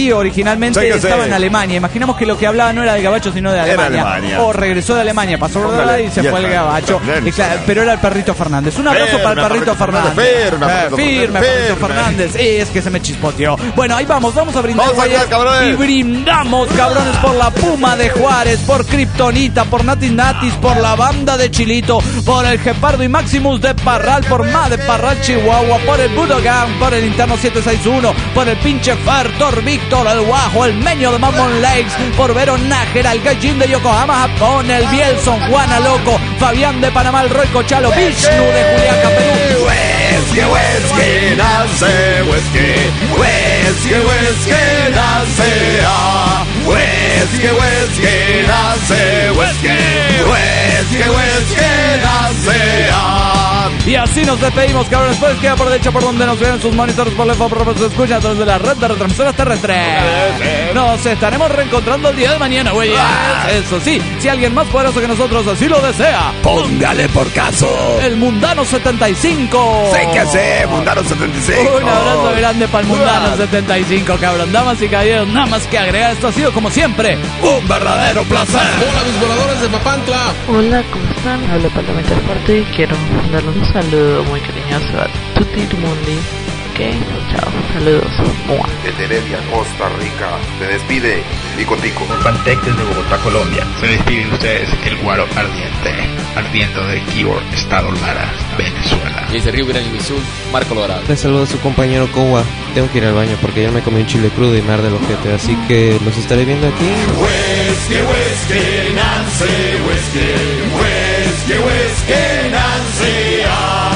originalmente Sí que estaba sí. en Alemania. Imaginamos que lo que hablaba no era del gabacho, sino de Era Alemania. Alemania. O regresó de Alemania, pasó por Póngale. y se Y fue el el gabacho. Fernández. Y claro, pero era el perrito Fernández. Un abrazo Firme, para el perrito perrito Fernández. Fernández, firme, Eh, perrito firme, Fernández, perrito firme. Fernández. Y es que se me chispoteó. Bueno, ahí vamos, vamos a brindar. Vamos a güeyes, brindar, cabrones. y brindamos, cabrones, por la Puma de Juárez, por Kryptonita, por Natis Natis, por la banda de Chilito, por el Gepardo y Maximus de Parral, por Ma de Parral, Chihuahua, por el Budogan, por el Interno siete seis uno, por el pinche Fertor, Víctor, el Guajo, el Meño de Mammon Lakes, por Vero Nájera, el Gallín de Yokohama, Japón, el Bielson, Juana Loco, Fabián de Panamá, el Roy Cochalo, Vishnu de Juliaca, Perú. Whisky, whisky, nace whisky. Whisky, whisky, nace ah. Whisky, whisky, nace whisky. Whisky, whisky, nace ah. Y así nos despedimos, cabrones. Pues queda por derecho por donde nos ven sus monitores, por la por se escucha a través de la red de retransmisoras terrestres. Nos estaremos reencontrando el día de mañana, güey. Eso sí, si alguien más poderoso que nosotros así lo desea, Póngale por caso. el Mundano setenta y cinco. Sé que sé, Mundano setenta y cinco. Un abrazo grande para el Mundano setenta y cinco, cabrón. Damas y caballeros, nada más que agregar. Esto ha sido, como siempre, Un verdadero placer. Hola, mis voladores de Papantla. Hola, ¿cómo están? Hablo Parlamentar Fuerte y quiero mandarle un saludo muy cariñoso a Tutti Mundi. Ok, chao, saludos. Mua. Desde Heredia, Costa Rica, se despide Nico Tico. Pantec desde Bogotá, Colombia. Se despide de ustedes el Guaro Ardiente, ardiendo de Keyboard, Estado Lara, Venezuela. Desde Río Grande do Sul, Marco Logrado. Le saludo a su compañero Kowa. Tengo que ir al baño porque ya me comí un chile crudo y me arde el ojete, así que los estaré viendo aquí. Whisky, whisky, Nancy, whisky. Whisky, whisky, Nancy, ah.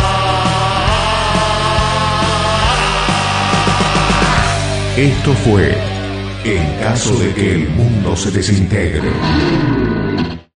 Esto fue En caso de que el mundo se desintegre.